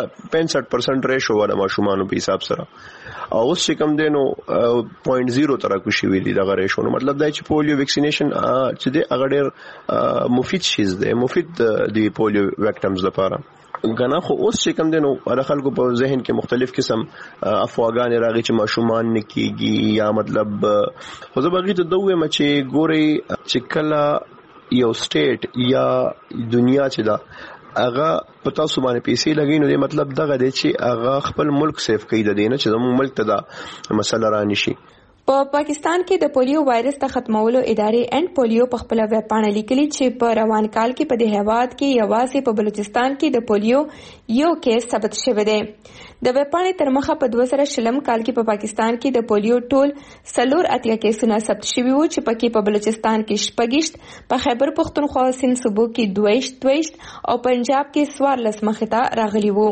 65% ریشو والا ماشومان په حساب سره او اوس چې کوم دی نو 0.0 تر کو شي ویلي دغه ریشو نو مطلب دا چې پولیو ویکسینیشن چې دی هغه ډیر مفید شي دی مفید دی پولیو ویکټمز لپاره غنا خو اوس چې کوم دی نو خلکو په ذهن کې مختلف قسم افواګان راغی چې ماشومان نکیږي یا مطلب خو زه بغیر ته دوه مچې ګوري چې کله یو سټیټ یا دنیا چې دا هغه پتا سو باندې پیسې لګي نو مطلب دغه دی چې هغه خپل ملک سیف کوي د دې نه چې زموږ ملک ته دا مسله راني شي په پاکستان کې د پولیو وایرس د ختمولو ادارې اینډ پولیو په خپل ویب پاڼه لیکلي چې په روان کال کې په دې هیواد کې یوازې په بلوچستان کې د پولیو یو کیس ثبت شوی دی د ویب پاڼې تر مخه په 2020 کال کې په پاکستان کې د پولیو ټول 4 کیسونه ثبت شوي وو چې پکې په بلوچستان کې 26 په خیبر پختونخوا سند صوبو کې 22 او پنجاب کې 14 مخې ته راغلي وو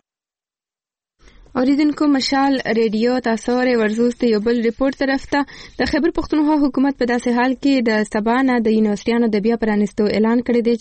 اوریدونکو مشال ریډیو تاسو ورزوس ته یو بل ریپورت طرف ته د خیبر پختونخوا حکومت په داسې حال کې د سبانه د یونیورسيټانو د بیا پرانستو اعلان کړی دی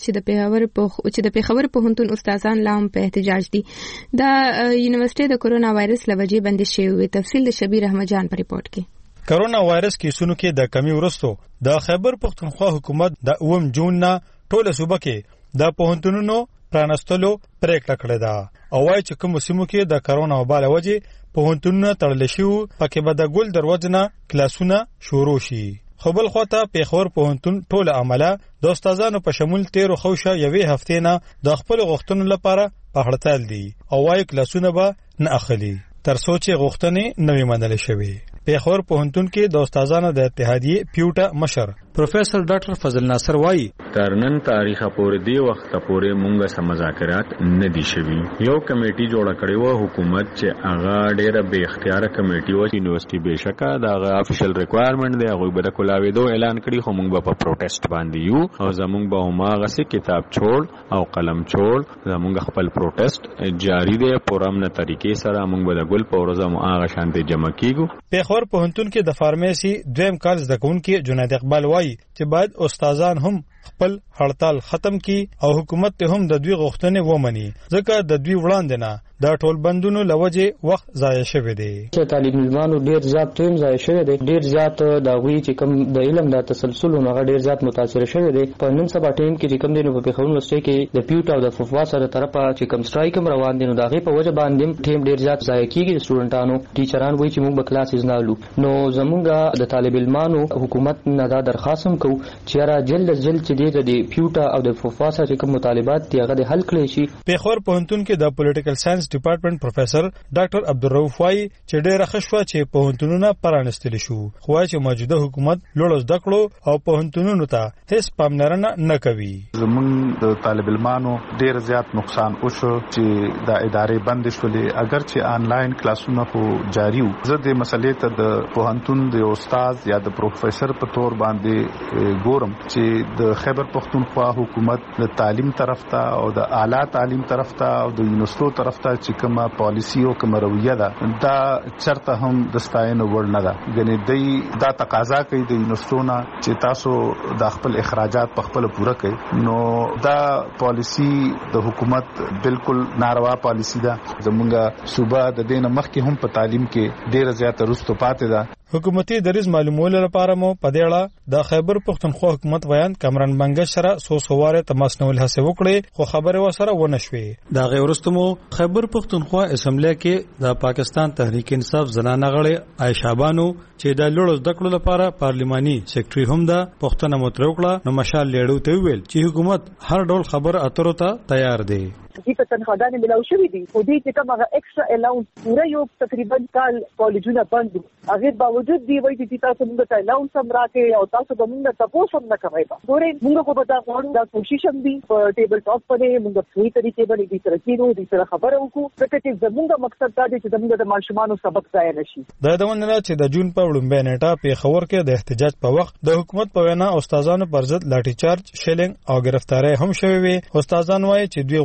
چې د پیښور پوهنتون استادان لام په احتجاج دي د یونیورسيټي د کورونا وایرس لوجې بندي شوی تفصیل د شبیر احمد جان په ریپورت کې کورونا وایرس کیسونو کې د کمی ورستو د خیبر پختونخوا حکومت د 9 جون نه ټول صوبه کې د پوهنتونونو پرانستلو پریکړه کړې ده او وايي چې کوم سیمو کې د کرونا وبا لوجې پوهنتونونه تړل شي پکې به د ګل دروازه کلاسونه شروع شي خو بل خواته پیښور پوهنتون ټول عمله د استادانو په شمول 13 خوشه یوې هفتې نه د خپل غوښتنو لپاره په هړتال دي او وايي کلاسونه به نه اخلي تر څو چې غوښتنې نوې منل شوي پیښور پوهنتون کې د استادانو د اتحادیې پیوټا مشر پروفیسر ډاکټر فضل ناصر وایي تر نن تاریخه پورې دی وخت پورې مونږه سم مذاکرات نه دي شوي یو کمیټي جوړه کړې و حکومت چې هغه ډېر به اختیار کمیټي و یونیورسيټي بشکا دا افیشل ریکوایرمنٹ دی هغه به کولاوي دو اعلان کړي خو مونږ په پروټیسټ باندې یو او زمونږ به هغه سي کتاب چھوڑ او قلم چھوڑ زمونږ خپل پروټیسټ جاری دی پرامنه طریقې سره مونږ به د ګل پورزه مو هغه شانته جمع کیږو پیښور پوهنتون کې د فارمیسي دویم کال زده کوونکي جنید اقبال وایي چې باید استادان هم خپل هړتال ختم کی او حکومت ته هم د دوی غوښتنې ومني ځکه د دوی وړاندې نه دا ټول بندونو لوجه وخت ضایع شوی دی چې طالب علمانو ډیر زیات ټیم ضایع شوی دی ډیر زیات دا وی چې کوم د علم د تسلسل او هغه ډیر زیات متاثر شوی دی په نن سبا ټیم کې چې کوم دی نو په پیښور یونیورسيټي کې د پیوټ او د ففوا سره طرفه چې کوم سټرایک هم روان دي نو دا غي په وجه باندې ټیم ډیر زیات ضایع کیږي سټوډنټانو ټیچران وایي چې موږ به کلاسز نه لو نو زمونږ د طالب علمانو حکومت نه دا درخواست هم کوو چې را جلد چې دی د پیوټا او د ففوا سره کوم مطالبات دی هغه حل کړي شي پیښور پوهنتون کې د پولیټیکل ساينس ډپارټمنټ پروفیسر ډاکټر عبدالرؤف وايي چې ډېر خښوا چې پوهنتونونه پرانستل شو خو چې موجوده حکومت لوړ زده کړو او پوهنتونونو ته هیڅ پاملرنه نه کوي زمونږ د طالب علمانو ډېر زیات نقصان وشو چې د ادارې بند شولې اگر چې آنلاین کلاسونه خو جاری وو زه د مسلې ته د پوهنتون د استاد یا د پروفیسر په تور باندې ګورم چې د خیبر پختونخوا حکومت د تعلیم طرف ته او د اعلی تعلیم طرف ته او د یونیورسيټو طرف ته چې کومه پالیسی او کومه رویه ده دا چرته هم د ستاینو وړ نه ده غني دا تقاضا کوي د یونیورسيټو نه چې تاسو د خپل اخراجات په خپل پوره کړئ نو دا پالیسی د حکومت بالکل ناروا پالیسی ده زمونږه صوبه د دینه مخکې هم په تعلیم کې ډیره زیاته رستو پاتې ده حکومتي دریز معلومولو لپاره مو په دې اړه د خیبر پختونخوا حکومت ویان کامران بنګ سره سوسواره تماس نول هڅه وکړي خو خبره وسره ونه شوې دا غیرستمو خیبر پختونخوا اسمبلی کې د پاکستان تحریک انصاف زنانه غړي عائشہ بانو چې د لوړ زده کړو لپاره پارلماني سیکریټري هم ده پښتنه مترو کړه نو مشال لیړو ته ویل چې حکومت هر ډول خبر اترو ته تیار دی دې په تنخواګانې ملاو شوې دي خو دې چې کوم هغه ایکسترا الاونس پوره یو تقریبا کال کالجونه بند هغه باوجود دی وایي چې تاسو موږ ته الاونس هم راکې او تاسو به موږ ته تاسو هم نه کوي ګورې موږ په دا غواړو دا کوشش هم دی په ټیبل ټاپ باندې موږ په هیڅ طریقې باندې دې سره کېنو دې سره خبره وکړو چې زموږ مقصد دا دی چې زموږ د ماشومانو سبق ضایع نشي دا د وننه چې د جون په وړاندې نیټه په خبر کې د احتجاج په وخت د حکومت په وینا استادانو پر ضد لاټھی چارج شیلینګ او گرفتاری هم شوې وي استادان وایي چې دوی غواړي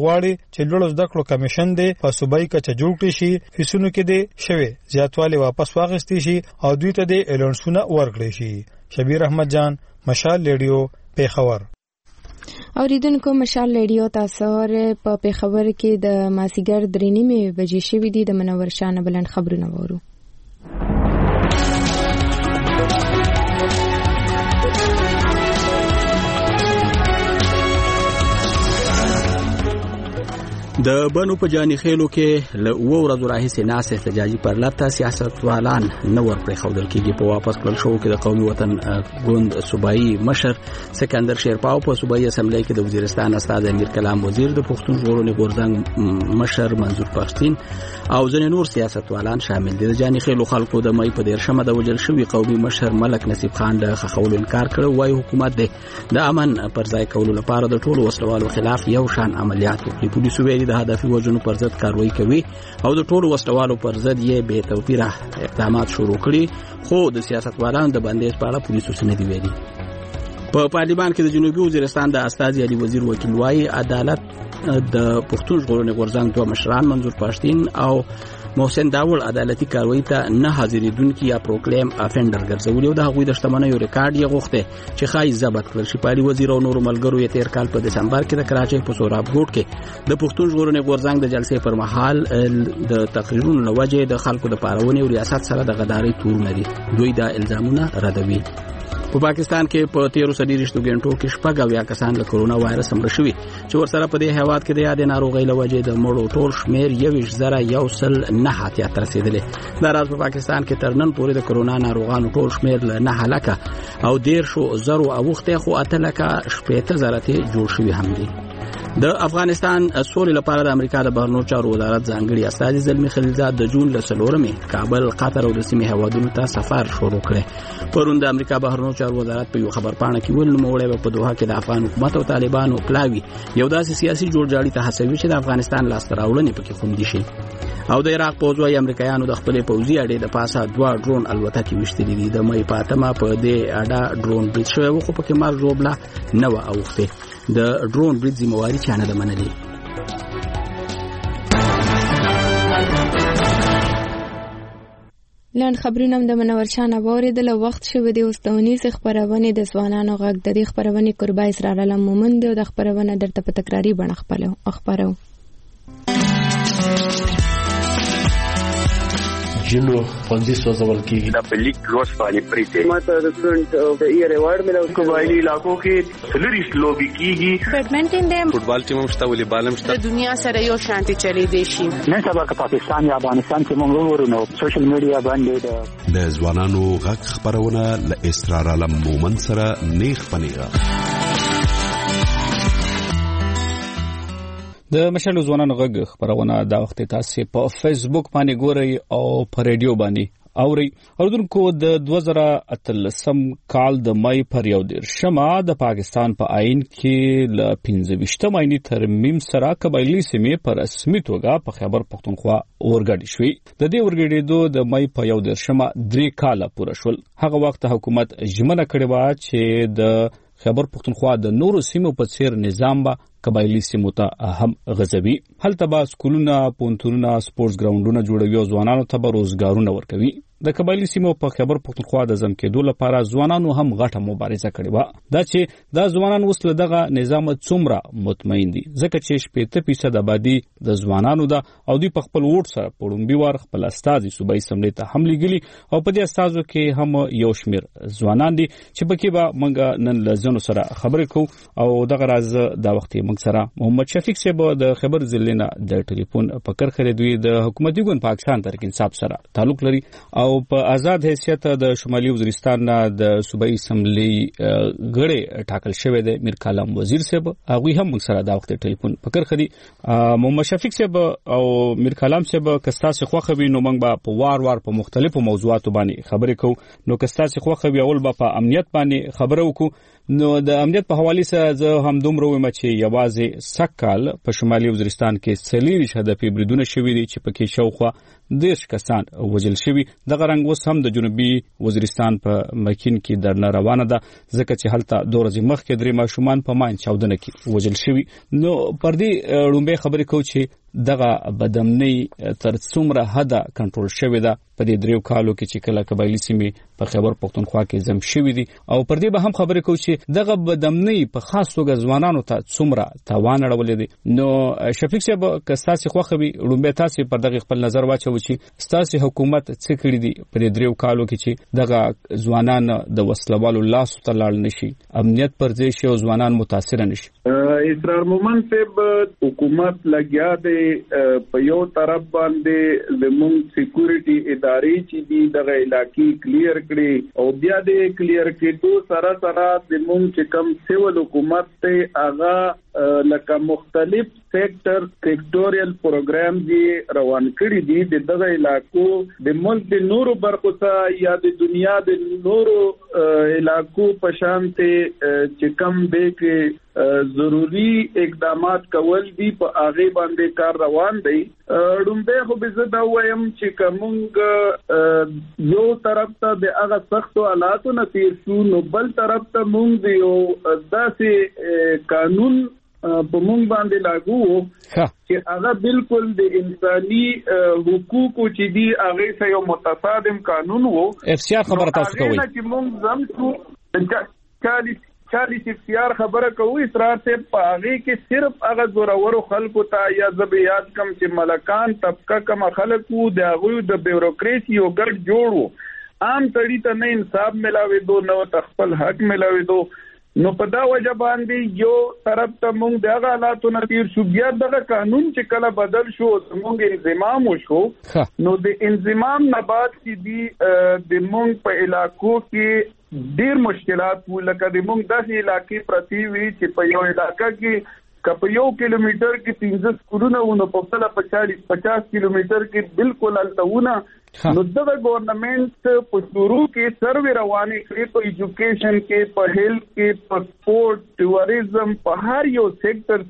چې لوړ زده کړو کمیشن دی په صوبایي کچه جوړ کړي شي، فیسونو کې دی شوی زیاتوالی واپس واغستې شي او دوی ته د الونسونه ورکړي شي. شبیر احمد جان، مشال ریډیو، پیښور. اوریدونکو، مشال ریډیو تاسو په پیښور کې د مازیګر 3:30 بجې شوې دي. د منور شاه بلند خبرونه وورو. د بنو په جاني خېلو کې له ورځو راهیسې ناس احتجاجي پر لته سیاستوالان نه ورپرې خودل کېږي. په واپس کړل شو کې د قومي وطن ګوند صوبایي مشر سکندر شیرپاو په صوبایي اسمبلی کې د وزیرستان استاد امیر کلام وزیر، د پښتون ژغورنې غورځنګ مشر منظور پښتين او ځینې نور سیاستوالان شامل دي. د جاني خېلو خلکو د مې په 13 د وجل شوی قومي مشر ملک نصیب خان د خخولو انکار کړو. وايي حکومت د امن پر ځای کولو لپاره د ټولو وسلوالو خلاف یو شان عملیات وکړي. پولیسو ویلي د هدفي وژنو پر ضد کاروایی کوي او د ټولو وسلوالو پر ضد یې بې توپیره اقدامات شروع کړي، خو د سیاستوالانو د بندیز په اړه پولیسو څه نه دي ویلي. په پارلیمان کې د جنوبي وزیرستان د استاد علي وزیر وکیل وايي عدالت د پښتون ژغورنې غورځنګ دوه مشران منظور پښتين او محسن داول عدالتي کاروایی ته نه حاضرېدونکي یا پروکلیم افندر ګرځولي او د هغوی د شتمنیو ریکارډ یې غوښته چې ښایي ضبط کړل شي. علي وزیر او نورو ملګرو یې تیر کال په دسمبر کې د کراچۍ په سوراب ګوټ کې د پښتون ژغورنې غورځنګ د جلسې پر مهال د تقریرونو له وجې د خلکو د پارونې او ریاست سره د غدارۍ تورونه دي. دوی دا الزامونه ردوي. په پاکستان کې په 13 غنټو کې 6 کسان له کرونا وایرس مړ شوي چې ورسره په دې هیواد کې د یاد ناروغۍ له وجې د مړو ټول شمیر 21,109 رسیدلی. دا راز په پاکستان کې تر نن پورې د کرونا ناروغانو ټول شمیر له 9,00,000 او 10,000 اوخته خو 8,000 جوړ شوي هم دي. د افغانستان سولې لپاره د امریکا د بهرنیو چارو وزارت ځانګړي استازي زلمی خلیلزاد د جون له 4 کابل، قطر او د سیمې هوادونو ته سفر شروع کړ. پرون د امریکا بهرنیو چارو وزارت په یو خبرپاڼه کې ویل نوموړی په دوحه کې د افغان حکومت او طالبانو پلاوي یو داسې سیاسي جوړجاړي ته هڅوي چې د افغانستان لاسته راوړنې پکې خوندي شي. او د عراق پوځ وايي امریکایانو د خپلې پوځي اډې د پاسه 2 ډرون الوتکې وشتلې دي. د مې په 8 په دې اډه ډرون برید شوی و، خو پکې مار جوړبله نه و اوخته. د ډرون برید ذمہواری چانه ده منلې. لاند خبرونه د منور شاه اوریدل. وخت شوه د اوستونی خبرونه د ځوانانو غږ د دې خبرونه قربای اسرار علم مومند د خبرونه درته په تکراری بڼه خبرو جنو فندي سوزول کیږي د پلیک روز باندې پریته ماته د سټډنټ ایئر ایوارډ ملو قبایلی علاقو کې سلریس لوبي کیږي. بیډمنټن دې فوټبال ټیم مشته ولې بالم شته. د دنیا سره یو شانتي چلی دی شي. نن سبا که پاکستان یا افغانستان کې موږ ورونو سوشل میډیا باندې د ځوانانو غږ خبرونه ل اسرار علم مومن سره نیخ پنیغه. د مشال ځوانانو غږ خبرونه دا وخت تاسو په فیسبوک باندې ګورئ او په ریډیو باندې اورئ. اوردونکو د 2013 کال د مای پر 11 د پاکستان په آئین کې ل 15 ماینی ترمیم سره قبایلی سیمې پر رسمي توګه په خیبر پختونخوا اورګډ شوې. د دې اورګډېدو د مای په 11 3 کال پوره شول. هغه وخت حکومت ژمنه کړې و چې د خیبر پختونخوا د نورو سیمو په څیر نظام به قبایلی سیمو ته هم غزوي. هلته به سکولونه، پونتونونه، سپورټس ګراوندونه جوړوي او ځوانانو ته به روزګارونه ورکوي. د قبایلی سیمو په خیبر پختونخوا د ځم کېدو لپاره ځوانانو هم غټه مبارزه کړې و. دا چې دا ځوانان اوس له دغه نظام څومره مطمئن دي ځکه چې 80% آبادی د ځوانانو ده او دوی په خپل ووټ سره پړومبي وار خپل استازي صوبایي اسمبلی ته هم لګلي او په دې استازو کې هم یو شمیر ځوانان دي چې پکې به موږ نن لزنو سره خبرې کوو. او دغه راز دا وخت موږ سره محمد شفیق صاحب د خبر ضلع د ټلیفون په کرخره دوی د حکومتي ګوند پاکستان تحریک انصاف سره تعلق لري او په آزاد حیثیت د شمالي وزیرستان د صوبایي اسمبلی غړي ټاکل شوی دی میر کلام وزیر صاحب. هغه هم موږ سره دا وخت ټلیفون په کرخري. محمد شفیق صاحب او میر کلام صاحب کستاسه خوخوي نو موږ به په وار په مختلفو موضوعاتو باندې خبرې کوو. نو کستاسه خوخوي اول به په امنیت باندې خبرو وکړو. نو د امنیت په حواله سره زه هم دومره وایم چې یوازې سکهال په شمالي وزیرستان کې 40 هدفي بریدونه شوي دي چې پکې شاوخوا 10 کسان وژل شوي. دغه رنګ اوس هم د جنوبي وزیرستان په مکین کې درنه روانه ده ځکه چې هلته 2 ورځې مخکې 3 ماشومان په ماین چاودنه کې وژل شوي. نو پر دې لومبه خبرې کوو چې دغه بدامنۍ تر څومره حد کنټرول شوې ده په دې 3 کالو کې چې کله قبایلی سیمې په خیبر پختونخوا کې زم شوې دي او پر دې به هم خبرې کوو چې دغه بدامنۍ په خاص توګه ځوانانو ته څومره تاوان اړولې دي. نو شفیق صاحب که تاسو خوښوي لومبه تاسو پر دغه خپل نظر واچو چې تاسو حکومت څه کړی دي په دې 3 کالو کې چې دغه ځوانان د وسلوالو لاس ته لاړ نشي امنیت پر ځای شي او ځوانان متاثر نشي. اسرار مومن صاحب حکومت لګیا دی په یو طرف باندې زموږ سکیورټي ادارې چې دي دغه علاقې کلیر کړي او بیا د کلیر کېدو سره زموږ چې کوم سیول حکومت ته هغه لکه مختلف سیکټوریل پروګرام دي روان کړي دي دغه علاقو د ملک د نورو برخو ته یا د دنیا د نورو علاقو په شان ته چې کوم دی کې ضروری اقدامات کول دي په هغه باندې کار روان دی. ډومبه خو به زه دا وایم چې کومګ یو طرف ته د هغه سختو حالاتو نه تیر شو نو بل طرف ته مونږ یو داسې قانون په مونږ باندې لاګو چې هغه بالکل د انساني حقوقو چې دي هغه سره یو متصادم قانون وو. افسیار خبره تاسو کوي چې مونږ زم شو 40 افسیار خبره کوي اسرار سے په هغه کې صرف هغه زورور خلکو ته یا زبیات کم چې ملکان طبقه کم خلکو د هغه د بیوروکراسي او ګډ جوړو عام تړي ته نه انصاف ملاوي دو نو خپل حق ملاوي دو. نو په دا وجه باندې یو طرف ته مونږ دغه حالاتو نه تیر شو بیا دغه قانون چې کله بدل شو مونږ انضمام وشو نو د انضمام نه بعد چې دی د مونږ په علاقو کې ډیر مشکلات وو لکه د مونږ داسې علاقې پرتی وي چې په یو علاقہ کې کپ یو کیلومتر کې 15 سکولونه ونه په بل 50 کیلومتر کې بالکل التهونه نو دغه ګورنمنت په شروع کې سروې روانې کړې په ایجوکیشن کې په هیلث کې په سپورت ټوریزم په هر یو سېکټر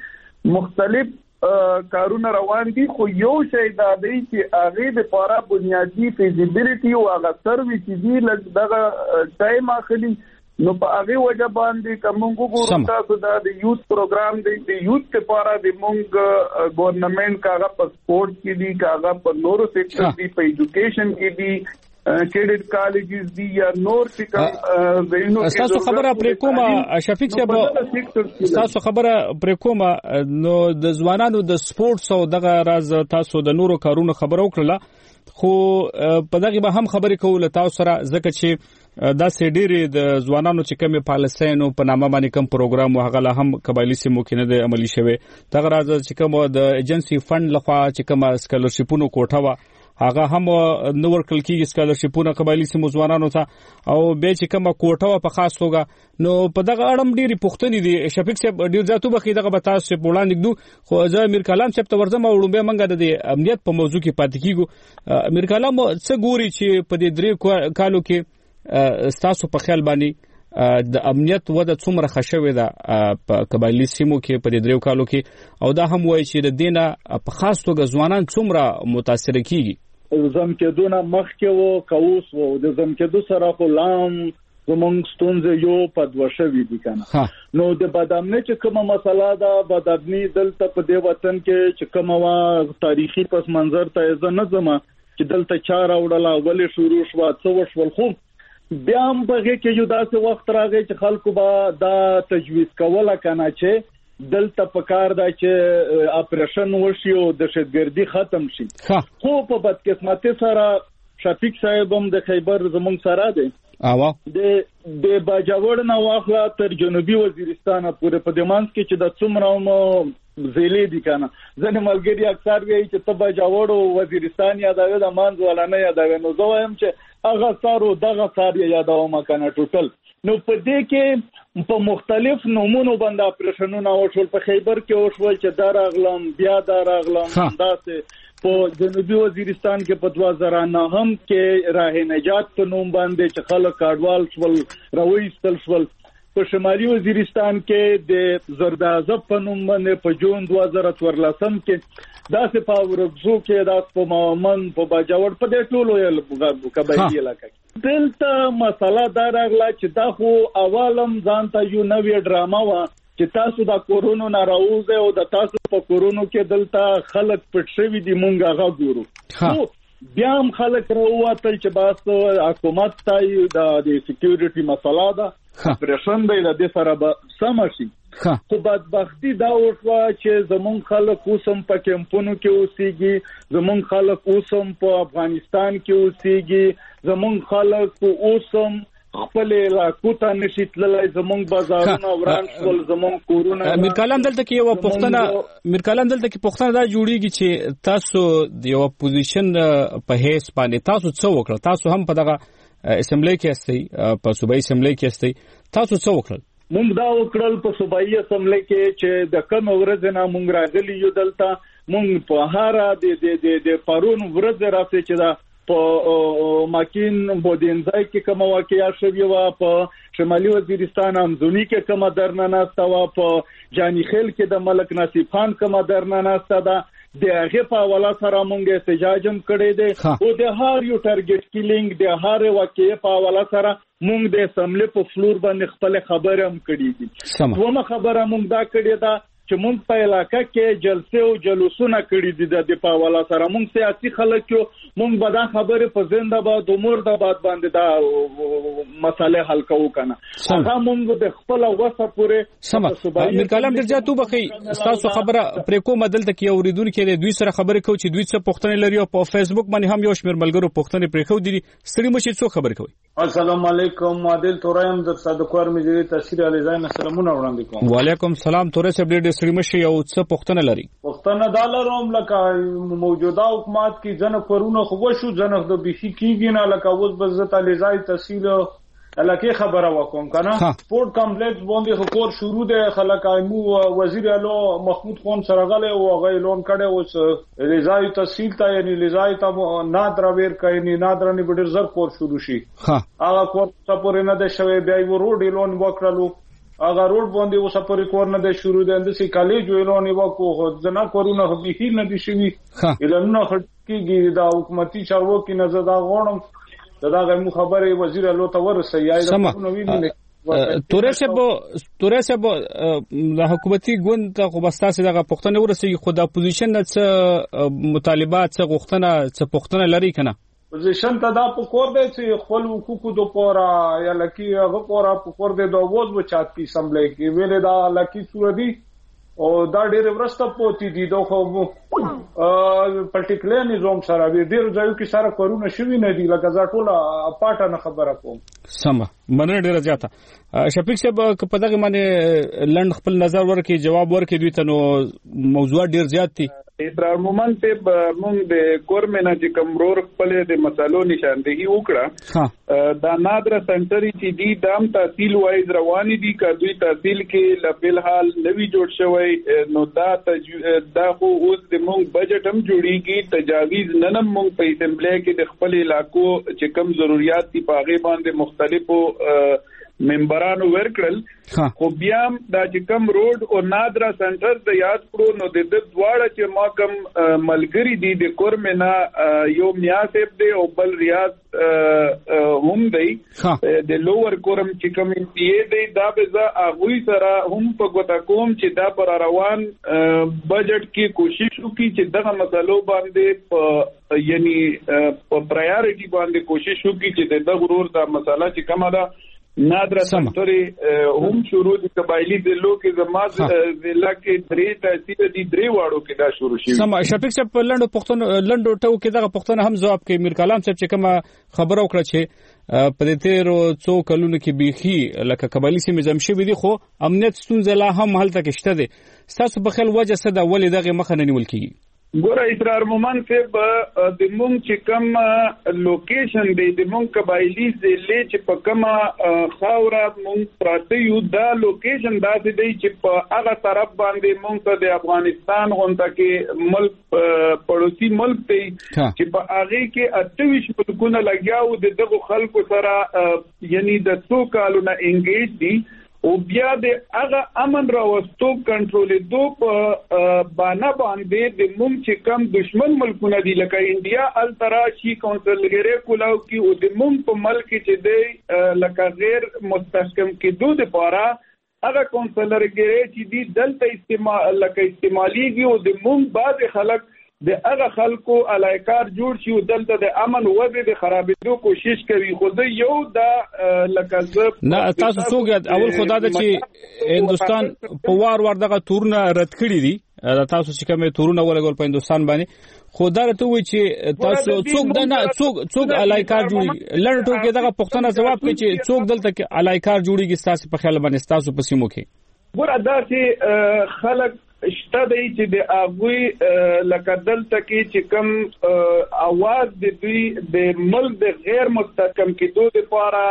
کې مختلف کارونه روان دي خو یو شی دا دی چې هغه د لپاره بنیادی فیزیبিলিټي او هغه سروې چې دی لږ دغه ټایم اخلي نو په هغه وجه باندې کومو ګورو تاسو دا د یوث پروګرام دی د یوث لپاره د مونږ ګورنمنت کاغه په سپورت کې دی کاغه په نورو سېکټر دی په ایجوکیشن کې دی کیډټ کالجز دی یا نور څه وینو تاسو خبره پرې کومه شفیق صاحب تاسو خبره پرې کومه نو د ځوانانو د سپورتس او دغه راز تاسو د نورو کارونو خبرو کړله خو په دغه به هم خبرې کوله تاسو سره ځکه چې دا سېډيري د ځوانانو چې کومه پالیسینو په نامه باندې کوم پروګرام وهغه هم قبایلی سیمو کې نه د عملی شوی دغه راز چې کوم د ایجنسی فند لخوا چې کوم سکالرشپونو کوټه وا هغه هم نور کل کې سکالرشپونه قبایلی سیمو ځوانانو ته او به چې کوم کوټه په خاص توګه نو په دغه اړم ډېری پوښتنې دي شفیق صاحب ډېر ځاتو بخې دغه به تاسو په وړاندې کړو خو زه امیر کلام صاحب ته ورځم او لومبه منګه د امنیت په موضوع کې پاتې کیږو. امیر کلام څه ګوري چې په دې 3 کالو کې ستاسو په خیال باندې د امنیت وده څومره خښوي ده په قبایلی سیمو کې په دې 3 کالو کې او دا هم وایي چې د دینه په خاص توګه ځوانان څومره متاثر کیږي. زم کېدونه مخکې وو کوس وو د زم کېدو سره غلام زمونږ ستونزې یو پدوشوي دي کنه نو د بدامنۍ چې کومه مسله ده بدامنۍ دلته په دې وطن کې چې کومه تاریخي پس منظر ته زه نه ځم چې دلته چا راوړله ولې شروع شوه څه وشول خو بیا هم په هغه کې یو داسې وخت راغی چې خلکو به دا تجویز کوله کنه چې دلته پکار دا چې اپریشن وشي او دهشتګردي ختم شي خو په بدقسمتۍ سره شفیق صاحب هم د خیبر زمونږ سره دی د باجوړ نه واخله تر جنوبي وزیرستان پورې په دمانس کې چې د څومره زیلې دي کنه ځنه ملګری اکثر وی چې ته باجوړ او وزیرستان یادوي د مانځ ولا نه یادوي نو زه وایم چې هغه سارو دغه سار یادوم کنه ټوټل نو په دې کې په مختلف نمونو باندې اپریشنونه وشول په خیبر کې وشول چې دار اغلم بیا دار اغلم انداسه په جنوبي وزیرستان کې په 2009 کې راه نجات په نوم باندې چې خلک کاډوال شول رويستل شول په شمالي وزیرستان کې د زردازب په نوم باندې په جون 2014 کې داسې په ورغزو کې د په مامن په باجوړ په دې ټولو یو قبایلی علاقې دلته مسله دا راغله چې دا خو اولم ځان ته یو نوې ډراما و چې تاسو د کورونا ناراوزه او د تاسو په کورونا کې دلته خلک پټ شوی دي مونږ هغه ګورو بیا هم خلک راووتل چې بس حکومت ته د سکیورټي مسله ده پرشن دی د دې سره به سم شي خو بدبختی دا وشوه چې زمون خلک اوسم په کمپونو کې اوسېږي زمون خلک اوسم په افغانستان کې اوسېږي زمون خلک اوسم خپل علاقو ته نشي تللی زمون بازارونه وران شول زمون کورونا میر کلام دلته کې یو پښتنه دا جوړیږي چې تاسو د یو پوزیشن په هیڅ باندې تاسو څه وکړل تاسو هم په دغه اسمبلی کې استئ په صوبایي اسمبلی کې استئ تاسو څه وکړل مونږ دا وکړل په صوبایي اسمبلی کې چې د کوم ورځ نه مونږ راغلي یو دلته مونږ په هاره د پرون ورځ راځي چې دا په ماکین بودینځای کې کوم واقعیا شوی و په شمالي وزیرستان امزونی کې کوم درنه و په جانی خیل کې د ملک نصیب خان کوم درنه ده د هغه په حواله سره مونږ احتجاج هم کړی دی او د هر یو ټارګټ کیلینګ د هر واقعي په حواله سره مونږ د اسمبلی په فلور باندې خپل خبره هم کړې دي دومره خبره مونږ دا کړې ده چې مونږ په علاقې کې جلسې او جلوسونه کړې دي د په حواله سره مونږ سیاسي خلک یو مونږ به دا خبره په زنده‌باد او مرده‌باد باندې دا مسله حل کوو کنه هغه مونږ د خپل وسه پورې میر کلام ډیر ته بخي تاسو خبره پرې کوم دلته کې اوریدونکو کې دوی سره خبرې کوي چې دوی څه پوښتنه لري او په فیسبوک باندې هم یو شمېر ملګرو پوښتنه پرې کوي دي سړي مشي څو خبرې کوي السلام علیکم عادل تورایم د صادقوار مجری تفسیر علی زین سلامونه وړاندې کوم وعلیکم السلام تورې سب ډېر سړي مشي یو څه پوښتنه لري پوښتنه دا لرم لکه موجوده حکومت کې ځنه کورونه خو وشو ځنه د بيخي کېږي نه لکه اوس به زت علی زای تحصیل الکه خبره وکوم کنه سپورت کمپلیکس باندې خور شروع ده خلک ایمو وزیر اعلی محمود خان سرغله او غیلون کړه اوس رضای تحصیل ته یعنی رضای ته نادر ویر کینی نادر نه بډر زر کور شروع شي هغه کور سپورې نه ده شوی بیا و روډ ایلون وکړلو هغه روډ باندې اوس پورې کور نه ده شروع ده اندسي کالج ویلون وکړو ځنه کورونه به نه دي شوی اعلانونه خټکیږي دا حکومتي چارواکي نظر دا غوړم دا غو خبره وزیر الله تورسه یا نو ویني تورې سب د حکومتي ګوند ته خو بستاسه دغه پښتنه ورسې خو د اپوزیشن څخه مطالبات څخه غوښتنه لري کنه پوزیشن ته دا په کور دی چې خپل حقوقو د پورا یا لکی هغه پورا په کور دی د ووز بچات کی اسمبلی کې ویل دا لکی سوري او دا ډېر ورسته پوتې دي دا خو پرټیکولر نظام سره ډېر ځایو کې سره کورونه شوي نه دي لکه ځا ټوله پاټه نه خبره کوم سم مننه ډېر زیاته شفیق صاحب په دغه باندې لند خپل نظر ورکړي جواب ورکړي دوی ته نو موضوع ډېر زیات دي اسرار مومن په مونږ د ګورمنټ چې کمرور خپل د مسالو نشاندهي وکړه دا نادر سنټری چې دی دام تحصیل وایز رواني دي کدوې تحصیل کې لپل حال نوی جوړ شوی نو دا خو اوس د مونږ بجټ هم جوړیږي تجاویز ننم مونږ په اسمبلی کې د خپل علاقو چې کم ضرورت دي په هغه باندې مختلفو ممبرانو ورکړل خو بیا دا چې کم روډ او نادرا سنټر د یاد کړو نو د دواړه چې ما کم ملګری دي د کورمنا یو میاسب دی او بل ریاض هم دی د لوور کورم چې کم دی دا به هغه سره هم په ګوتا کوم چې دا پر روان بجټ کې کوشش وکړي چې دغه مسلو باندې یعنی په پرایورټي باندې کوشش وکړي چې د غرور دا مسله چې کومه ده نادر سنټری هم شروع د قبایلی ضلعو کې زماد ضلع کې درې تحصیل دي درې واړو کې دا شروع شي سم شفیق صاحب لندو ټو کې دا پښتنه هم جواب کوي میر کلام صاحب چې کومه خبره وکړه چې په دې تیر څو کلونو کې بيخي لکه قبایلی سیمه زمشي وي خو امنیت ستونزه لا هم هلته کې شته دي تاسو په خل وجه څه دا ولې دغه مخه نه نیول کیږي ګوره اسرار مومن صاحب د مونږ چې کوم لوکیشن دی د مونږ قبایلی ضلع چې په کومه خاوره مونږ پراته یو دا لوکیشن داسې دی چې په هغه طرف باندې مونږ ته د افغانستان غونډه کې ملک پړوسی ملک دی چې په هغه کې 28 ملکونه لګیاو د دغه خلکو سره یعنی د 100 کالونو انګیج دي او بیا د هغه امن راوستو کنټرولېدو په باندې د موږ چې کم دشمن ملکونه دي لکه انډیا التراشي کونسلګری کولاو کی او د موږ په ملک چې دی لکه غیر مستحکم کېدو لپاره هغه کونسلګری چې دي دلته استعماليږي او د موږ بعض خلک د هغه خلکو الایکار جوړ شي او دلته د امن وضع د خرابېدو کوشش کوي خو د یو د لکه نه تاسو څوک اول خدا د چې هندستان په وار دغه تورونه رد کړی دي تاسو چې کومه تورونه ولګول په هندستان باندې خدا راته وی چې تاسو څوک دنه څوک الایکار جوړي لړټو کې دغه پښتنه جواب کوي چې څوک دلته کې الایکار جوړيږي تاسو په خیال باندې تاسو په سیمو کې ګور ادا چې خلک شته دی چې د اغوی لکه دلته کې چې کم اواز د دوی د ملک د غیر مستحکم کېدو لپاره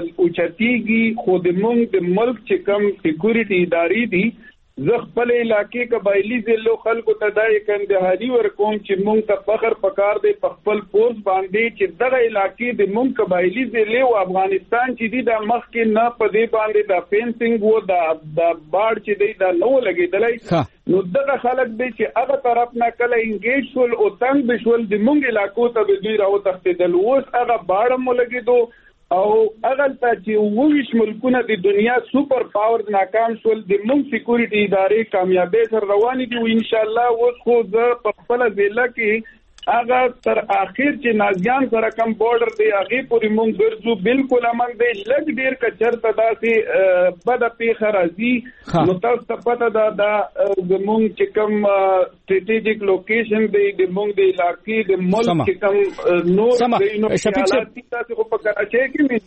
اوچتيږي خو د موږ د ملک چې کم سکیورټي ادارې دي زه خپل علاقې قبایلی ضلعو خلکو ته دا کندهاري ورکوم چې موږ ته فخر پکار دی په خپل پوز باندې چې دغه علاقې د موږ قبایلی ضلعو افغانستان چې دی د مخ کې نه په دې باندې د فینسینګ وو د باډ چې دی دا نو لګیدلای نو دغه خلک دی چې هغه طرف نه کله انګیج شول او تنگ بشول د موږ علاقو ته به دوی راو تختیدل اوس هغه باډ مو لګیدو او هغه ته چې وویش ملکونه د دنیا سپر پاور ناکام شول د موږ سکیورټي ادارې کامیابی سره روانې دي او ان شاء الله اوس خو زه په خپل ځله کې هغه تر اخر چې نازیان سره کم بورډر دی هغه پوری مونږ ګرځو بالکل امنګ دی لږ ډیر کچر ته داسې بد پیښه راځي نو تاسو ته پته ده دا مونږ چې کم سټریټیجیک لوکیشن دی د مونږ د علاقې د ملک چې کم نور شفیق تاسو په کراچۍ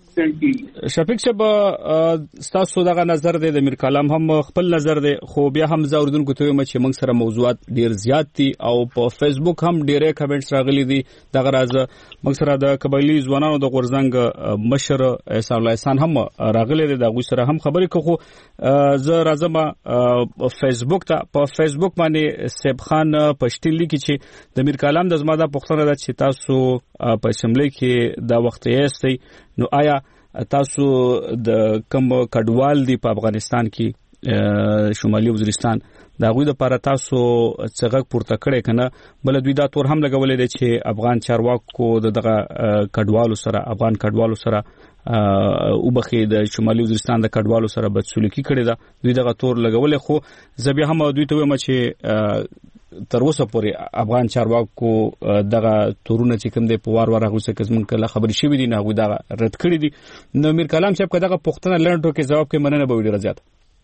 کې شفیق صاحب تاسو دغه نظر دی د میر کلام هم خپل نظر دی خو بیا هم زوردون کوته چې موږ سره موضوعات ډیر زیات دي او په فیسبوک هم ډیر کمنټس راغلي دي دغه راز موږ سره د قبایلی ځوانانو د غورزنګ مشر احسان الله احسان هم راغلي دي دغه سره هم خبرې کوو زه راځم فیسبوک ته په فیسبوک باندې سیب خان پښتین لیکي چې د میر کلام د زما د پښتنه د چې تاسو په اسمبلی کې د وخت یې نو آیا تاسو د کم کډوال دی په افغانستان کې شمالي وزیرستان دا غوی د لپاره تاسو څنګه پورته کړی کنه بل دوی دا تور هم لګولې دي چې افغان چارواکو دغه کډوالو سره افغان کډوالو سره او بخې د شمالي وزیرستان د کډوالو سره بدسلوکی کړی دا دوی دغه تور لګولې خو زبې هم دوی ته وایم چې تر اوسه پورې افغان چارواکو دغه تورونه چې کوم دی په وار هغه څه کزمن کله خبرې شوې دي نه غو دا رد کړی دي نو میر کلام صاحب دغه پښتنه لړټو کې جواب کې مننه به ډیره زیات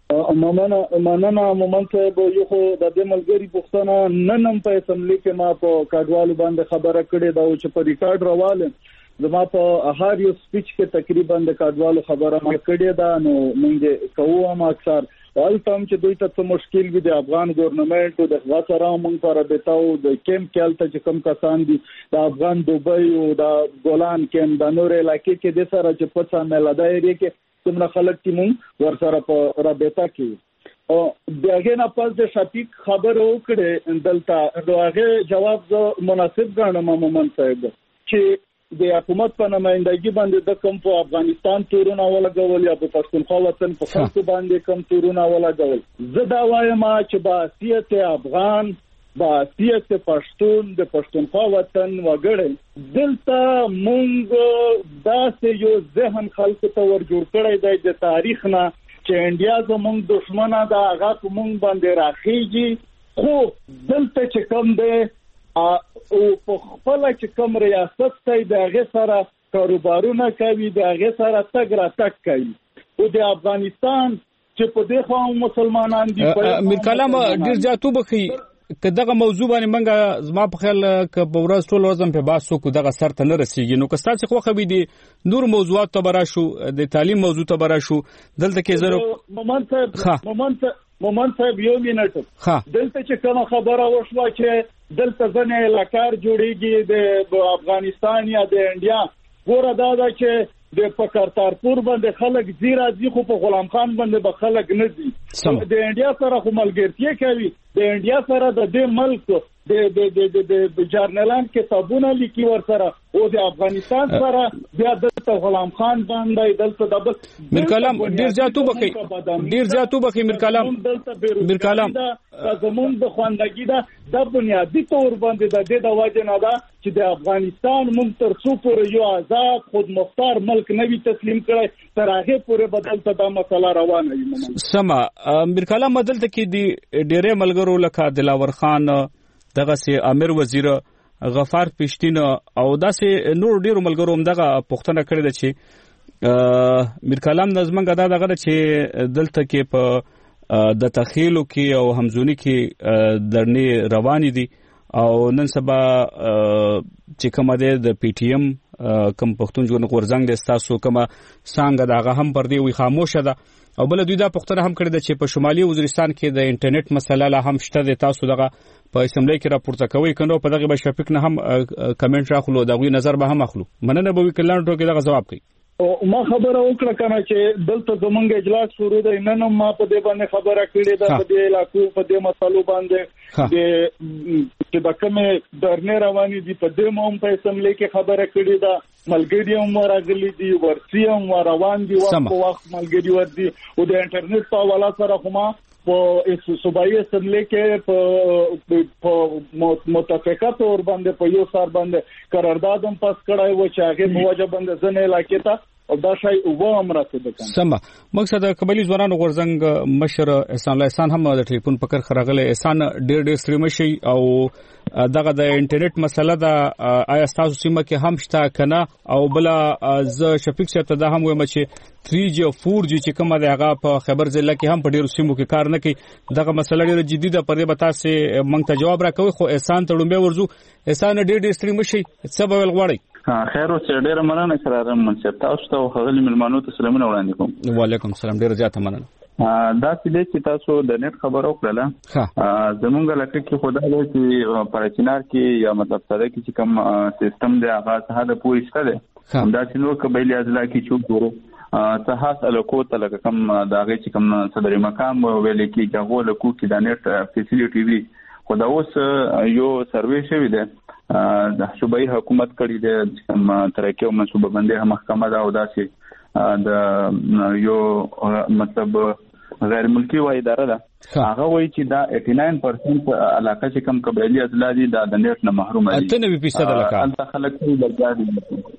مننه مومنت به یو خو د دې ملګری پښتنه ننم په اسمبلی کې ما په کډوالو باندې خبره کړې دا چې په ریکارډ راواله زما په هر یو سپیچ کې تقریبا د کډوالو خبره ما کړې ده نو موږ کوو اکثر ولتم چې دوی ته مشکل وي د افغان ګورنمنت او د غاټرا موږ پر بتاو د کیمپ کې الته چې کم کسان دي د افغان دوبۍ او د ګولان کې د نور علاقې کې د سره چې پڅا ملادای لري کې څومره خلک چې موږ ورسره په رابطه کې او دغه نه پس د شفیق خبر وکړه دلته دغه جواب مناسب ګڼم مومن صاحب چې د حکومت په نمائندګي باندې د کوم په افغانستان تورونه ولګول یا په پښتونخوا وطن په خلکو باندې کوم تورونه ولګول زه دا وایم چې با سیاست افغان با سیاست پښتون د پښتونخوا وطن وګړي دلته مونږ داسې یو ذهن خلکو ته ور جوړ کړی دی د تاریخ نه چې انډیا زمونږ دښمنه ده هغه مونږ باندې راخیږي خو دلته چې کوم دی او په خپل چې کوم ریاست ته د هغه سره کاروبارونه کوي د هغه سره تګ را تک کوي او د افغانستان چې په دې خو مسلمانان دي میر کلام ډیر جاتو بخي کداغه موضوع باندې منګه زما په خیال ک په ورځ ټول ورځم په باسو کو دغه سر ته نه رسیږي نو که تاسو خو خبي دي نور موضوعات ته برا شو د تعلیم موضوع ته برا شو دلته کې زره مومن صاحب یو منټ دلته چې کوم خبره وشوه چې دلته ځنه علاقار جوړیږي د افغانستان یا د انډیا ګوره دا چې د پکارتارپور باندې خلک زیرا دي خو په غلام خان باندې به خلک نه دي د انډیا سره خو ملګرتیا کوي د انډیا سره د دې ملک د جرنالان کتابونه لیکي ورسره او د افغانستان سره بیا د غلام خان باندې دلته د میر کلام ډیر زیاتو بخي میر کلام زمون د خواندګي د بنیادی تور باندې د وجه نه ده چې د افغانستان مونږ تر څو پورې یو آزاد خود مختار ملک نوي تسلیم کړي تر هغه پورې بدلته دا مسله روانه وي. سما میر کلام بدلته کې دی ډېرې ملګرو لکه دلاور خان دغه سي امیر وزیر غفار پښتين او داسې نور ډیرو ملګرو هم دغه پوښتنه کړې ده چې میر کلام نظمنګ دغه چې دلته کې په د تخیلو کې او همزونی کې درنې روانې دي او نن سبا چې کومه ده د پی ټی ایم کم پښتون ژوند ورزنګ د تاسو کومه څنګه دغه هم پر دی وي خاموشه ده او بل دوی دا پښتنه هم کړی ده چې په شمالي وزیرستان کې د انټرنیټ مسله لا هم شته د تاسو دغه په اسمبلی کې راپورته کوي کنو په دغه بشفیق نه هم کمنټ راخلو دغه نظر به هم اخلو مننه به وکړل ټوکې دغه جواب کوي. ما خبره وکړه کنه چې دلته زمونږ اجلاس شروع دی نن ما په دې باندې خبره کړې ده په دې علاقو په دې مسلو باندې چې د کومه درنه رواني دي په دې موم په اسمبلی کې خبره کړې ده ملګری هم راغلي دي ورسي هم روان دي وخت په وخت ملګری ور دي او د انټرنیټ په حواله سره کومه په صوبایي اسمبلی کې په متفقه تور باندې په یو سر باندې قرارداد هم پاس کړای و چې هغه موجه باندې ځنه علاقې ته او دا شای او امرته ده کنه. سم مقصد قبلي ځوانانو غورزنګ مشر احسان الله احسان هم د ټلیفون پکر خراغله احسان ډېر ستړي مشي او دغه د انټرنیټ مسله دا آیا تاسو سیمه کې هم شته کنه او بل ز شفیق ته دا هم وایم چې 3G او 4G چې کومه دی هغه په خبر ضلع کې هم په ډیرو سیمو کې کار نه کوي دغه مسله ډیره جدي ده پرې به تاسو مونږ ته جواب راکوي خو احسان ته ډومبه ورزو احسان ډېر ستړي مشي څه به غواړي. خیر اوسه ډیره مننه سره منصب تاسو ته خغلی ملمانو ته سلامونه وړاندې کوم. وعلیکم السلام ډیره زیاته مننه. دا چې تاسو د نت خبر وکړه زمونږ لکه کې خدای دې چې پرچینار کې یا مطلب سره کې چې کوم سیستم دی هغه څه د پوری شته ده دا چې نو قبایلی ازلا کې چوک ګورو صحاس الکو ته لکه کوم داغه چې کوم صدر مقام ویل کې هغه لکو کې د نت فیسیلیټي وی خدای اوس یو سروې شوی ده د صوبایي حکومت کړی دی کوم ترکیه او منصوبه باندې محکمه دا او داسې د یو مطلب غیر ملکی و اداره ده هغه وایي چې دا 89% علاقه چې کم قبایلی ازلا دي د نت نه محروم دي 98% علاقه انت خلک لګیا دي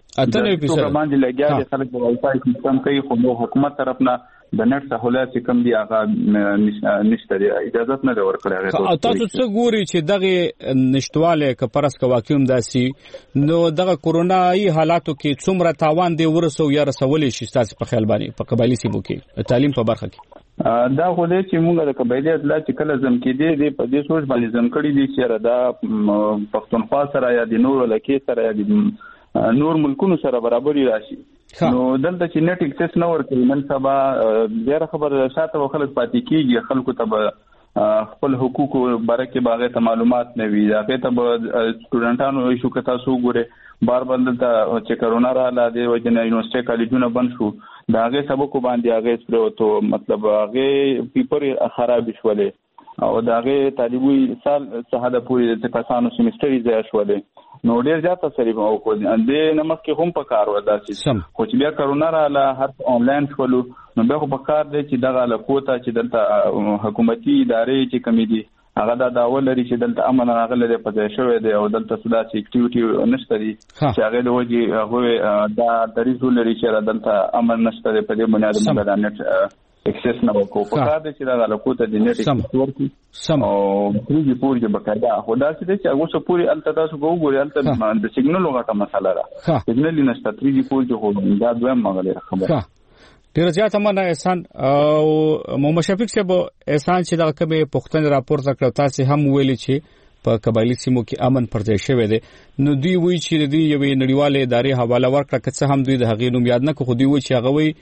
98% باندې لګیا دي خلک د وای فای سیستم کوي خو حکومت طرف نه د نت سہولت کم دي هغه نشته دي اجازه نه ورکړي هغه تاسو څه ګوري چې دغه نشټواله کپرس کا واقعوم داسي نو دغه کورونایي حالاتو کې څومره تاوان دی ورسو یا رسولې شي تاسو په خیال باندې په قبایلی سیمو کې تعلیم په برخه کې دا خو دې چې موږ د قبایلی ازلا چې کله زم کې دي په دې سوچ باندې زم کړی دي چې دا پښتونخوا سره یا د نور لکې سره یا د نور ملکونو سره برابرۍ راشي نو دلته چې نت اکسس نه ورکوي نن سبا ډیره خبر شاته خلک پاتې کیږي خلکو ته خپل حقوق بارکه باغه ته معلومات نه وي هغه ته سټوډنټانو ایشو کتا سو ګوره بار بندل ته چې کرونا را لاله وجنه یونیورسيټي کالجونه بند شو دا هغه سبق باندې هغه سپروتو مطلب هغه پیپر خراب شولې او دا هغه طالبوي سال څخه پوری د کسانو سیمستري ځای شولې نو ډیر زیات اثر او کو دې نمک کې هم په کار ودا چې خو چې بیا کرونا را له هر آنلاین شولو نو به په کار دی چې دغه لکوتا چې دلته حکومتي ادارې چې کمی دي هغه دا اول لري چې دلته امن راغله د پدې شوې دی او دلته صدا چې اکټیویټي نشته دي چې هغه د وجه هغه دا دریزو لري چې دلته امن نشته په دې بنیاد باندې د نت اکسس نه وکړو په کار دي چې دا لکوتا د نت اکسس ورکړي او پریږي پورې بقاعده خدا چې هغه څه پوری الته تاسو وګورئ الته د سیګنل لغه مسله را سیګنل نشته پریږي پورې خو دا دویم مغله خبره ډیر زیات مننه احسان او محمد شفیق صاحب احسان چې دا کومه پښتون راپور تکړه تاسو هم ویلي چې په قبایلی سیمو کې امن پرځای شوی دی نو دوی وایي چې دوی یوې نړیوالې ادارې حواله ورکړه که څه هم دوی د هغې نوم یاد نه کړو خو دوی وایي چې هغه وایي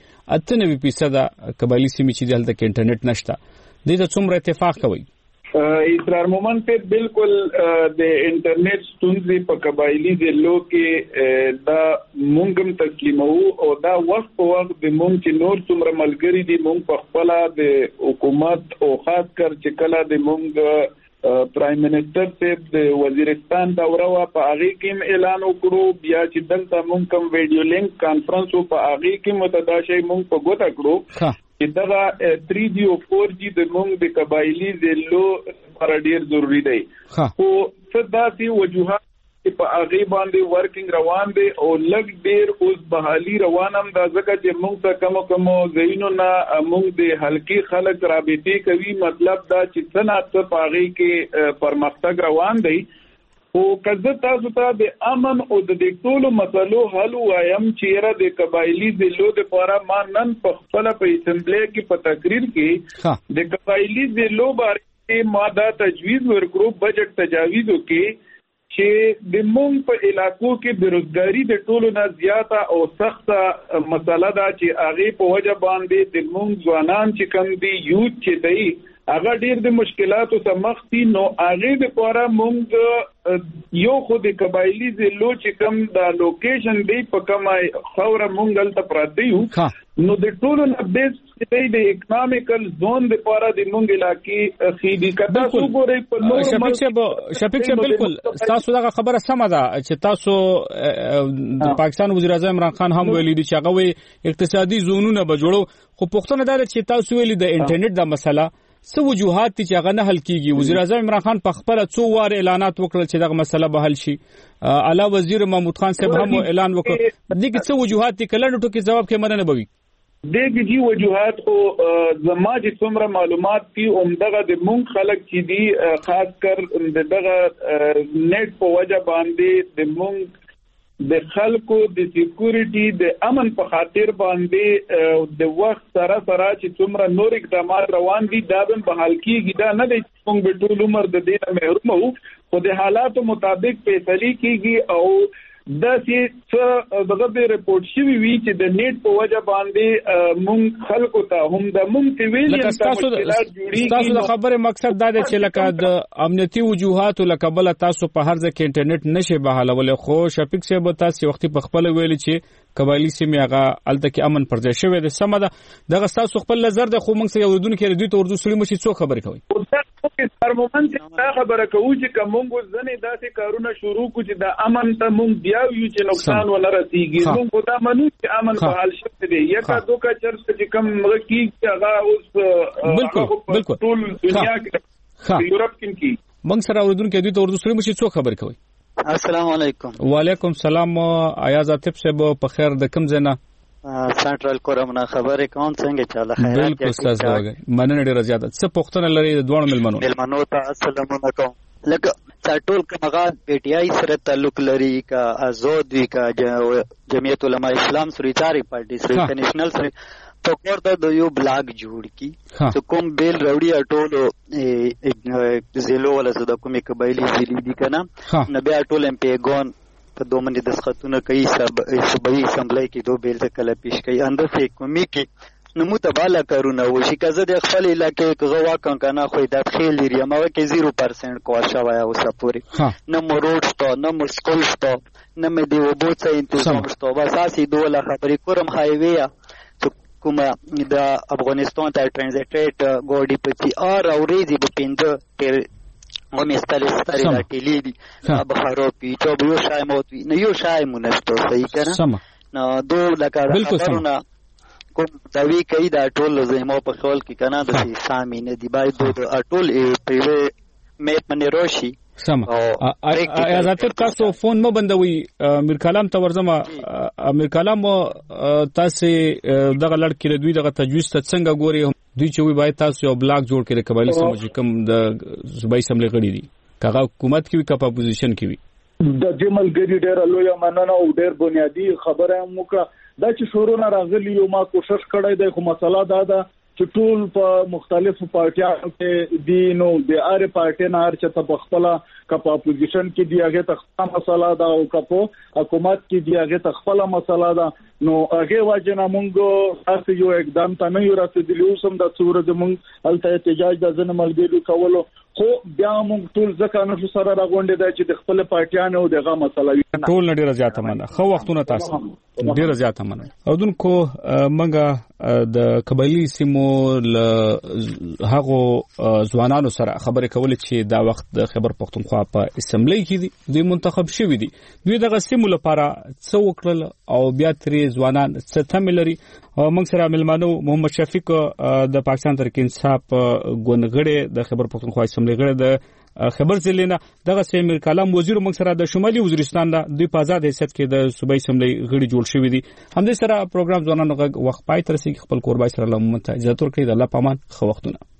98% قبایلی سیمې چې دلته کې انټرنیټ نشته دوی ته څومره اتفاق کوي اسرار مومن په بالکل د انټرنیټ ستونزې په قبایلی ضلعو کې دا مونږم تسلیمو او دا وخت په وخت د مونږ چې نور څومره ملګری دي مونږ په خپل د حکومت او خاص کر چې کله د مونږ پرایم منسٹر صاحب د وزیرستان دوره وا په هغه کې اعلان وکړو، بیا چې دلته مونږ کوم ویډیو لینک کانفرنس په هغه کې متداشي مونږ په ګوته کړو چې دغه 3G او 4G د مونږ د قبایلی ضلعو لپاره ډیر ضروری دی. خو څه وجوهات په هغه باندې ورکینګ روان دي او لګ ډیر اوس بحالي روان هم دا ځکه چې موږ ته کوم زینو نه موږ د حلقي خلک رابطه کوي، مطلب دا چې څنګه په هغه کې پرمختګ روان دی. او کله تاسو ته د امن او د ټولو مسلو حل وایم چې را د قبایلی ضلعو لپاره ما نن په خپل په اسمبلی کې په تقریر کې د قبایلی ضلعو باندې ما دا تجویز ورکړو بجټ تجاویز وکړي چې د مونږ په علاقو کې بیروزګاری د ټولو نه زیاته او سخته مسله ده چې هغه په وجه باندې د مونږ ځوانان چې کم دي یوث چې دی هغه ډیر د مشکلاتو سره مخ دي. نو هغه د لپاره مونږ یو خو د قبایلی ضلعو چې کم د لوکیشن دی په کومه خوره مونږ تل پراته یو، نو د ټولو نه بیس د اکونومیکل زون د لپاره د مونږ علاقې خېدي کدا سو ګورې په نور شفیق صاحب بالکل تاسو دا خبره سمه ده چې تاسو د پاکستان وزیر اعظم عمران خان هم ویلي دي چې هغه اقتصادي زونونه به جوړو، خو پښتون دا چې تاسو ویلي د انټرنیټ د مسله څه وجوهات چې هغه نه حل کیږي. وزیر اعظم عمران خان په خپل څو وار اعلانات وکړل چې دغه مسله به حل شي، اعلی وزیر محمود خان صاحب هم اعلان وکړ. دغه څه وجوهات دي کله نو ټکي جواب کې مننه بوي دغه جی وجوهات او زما چې څومره معلومات دي اومدغه د مونږ خلک چې دي خاص کر دغه نیټ په وجه باندې د مونږ د خلکو د سکیورټي د امن په خاطر باندې د وخت سره چې څومره نور اقدامات روان دي دا به بحال کیږي. دا نه دی چې موږ به ټول عمر د دې نه محروم وو، خو د حالاتو مطابق فیصله کیږي او دا چې دغه به رپورټ شوی وي چې د نیټ په وجه باندې مونږ خلکو ته هم د مونږ سیویلین تاسو د خبره مقصد دا دی چې لکه د امنیتي وجوهات لکه بل تاسو په هر ځای کې انټرنیټ نشي بحالول. خو شفیق صاحب تاسو وختي په خپل ویل چې قبایلی سیمه هغه الته کې امن پر ځای شوی د سم ده دغه تاسو خپل نظر د خو موږ سره یو دونه کې دوی ته اردو سړي مشي څو خبرې کوي هر مومنت دا خبره کوي چې کومو ځنې داسې کارونه شروع کو چې د امن ته موږ بیا یو چې نقصان ولا رسیږي. موږ دا منو چې امن په حال شته دی یکا دوکا چرس چې کوم ملکی هغه اوس بالکل ټول دنیا کې یورپ کې موږ سره اردو کې دوی ته اردو سړي مشي څو خبرې کوي. السلام علیکم. وعلیکم السلام. ایاز عاطف صاحب په خیر د کوم ځای نه سنټرل کورمنا خبرې کوم څنګه چاله خیرات بالکل استاد راغی مننه ډیره زیاته څه پوښتنه لري د دوه ملمنو ته السلام علیکم. لکه څټول کمغه پی ټی آی سره تعلق لري کا آزاد وی کا جمعیت علماء اسلام سریچاري پارټي سری نیشنل سری تو کوړه د یو بلاګ جوړ کی چې کوم بیل راوړي اټول زیلو ولا زده کومې قبایلی زیلی دي کنه نه بیا ټول ایم پی ګون په دوه منډه د خاتونه کوي صوبایي اسمبلی کې دوه بیل ته کله پیش کوي اند په کومي کې نو متباله کارونه وشي کزه د خپل علاقې کې غوا کنه خو د خیل لري ما کې 0% کوښه وای او سپوري نه مروډ شته نه مسکول شته نه مې دی وبوڅه انتظام شته بس اسي دوه خبرې کورم هایوي کومه د افغانستان ته ټرانزیټ ګوډي پتی اور اوريزي په پینځه هم استلستاري د ټیلی دي بخارو پی چې به یو شای موت نه یو شای مونږ صحیح کنه نو دوه لکه خبرونه کوم داوی کوي دا ټول زمو په خپل کې کنه د سامي نه دی باید د ټول په مې پنه روشي سم آزاد تاسو فون مو بندوي امیر کلام ته ورزما امیر کلام تاسو دغه لړ کې دوی دغه تجویز ته څنګه ګوري دوی چې وي باید تاسو یو بلاک جوړ کړئ قبایلی سمجي کوم د صوبایي اسمبلی غړي دي کاغه حکومت کې وي کا اپوزیشن کې وي د جمل ګری ډیر لوی مننه او ډیر بنیادی خبره موکړه دا چې شروع نه راغلی یو ما کوشش کړی دی خو مسله دا ده چې ټول په مختلفو پارټیانو کې دي نو د اره پارټي نه هر چې په خپل کپ اپوزیشن کې دی هغه ته مسله ده او کپ حکومت کې دی هغه ته خپل مسله ده نو هغه واجنه مونږ تاسو یو اقدام ته نه یو رسیدلی اوسم د څور د مونږ الته احتجاج د ځنه ملګری کولو خو بیا موږ ټول ځکه نشو سره راغونډې دا چې د خپل پارټیانو دغه مسله وي ټول ډیره زیاته مننه خو وختونه تاسو ډیره زیاته مننه اودونکو منګه د قبایلی سیمو له هغه ځوانانو سره خبرې کول چې دا وخت د خیبر پختونخوا په اسمبلی کې دي منتخب شوی دي دوی دغه سیمو لپاره څه وکړل او بیا ترې ځوانان څه تملري او موږ سره ملمانو محمد شفیق د پاکستان تحریک انصاف ګوندغړي د خیبر پختونخوا اسمبلی غړي د خبر ځلینا دغه سیمیر کلام وزیر موږ سره د شمالي وزیرستان د دوی په آزاد حیثیت کې د صوبایي اسمبلی غړي جوړ شوی دي همدې سره پروګرام ځوانانو وخت پای تر سي خپل قربای سره لمونته اجازه ورکړي د الله پامان خو وختونه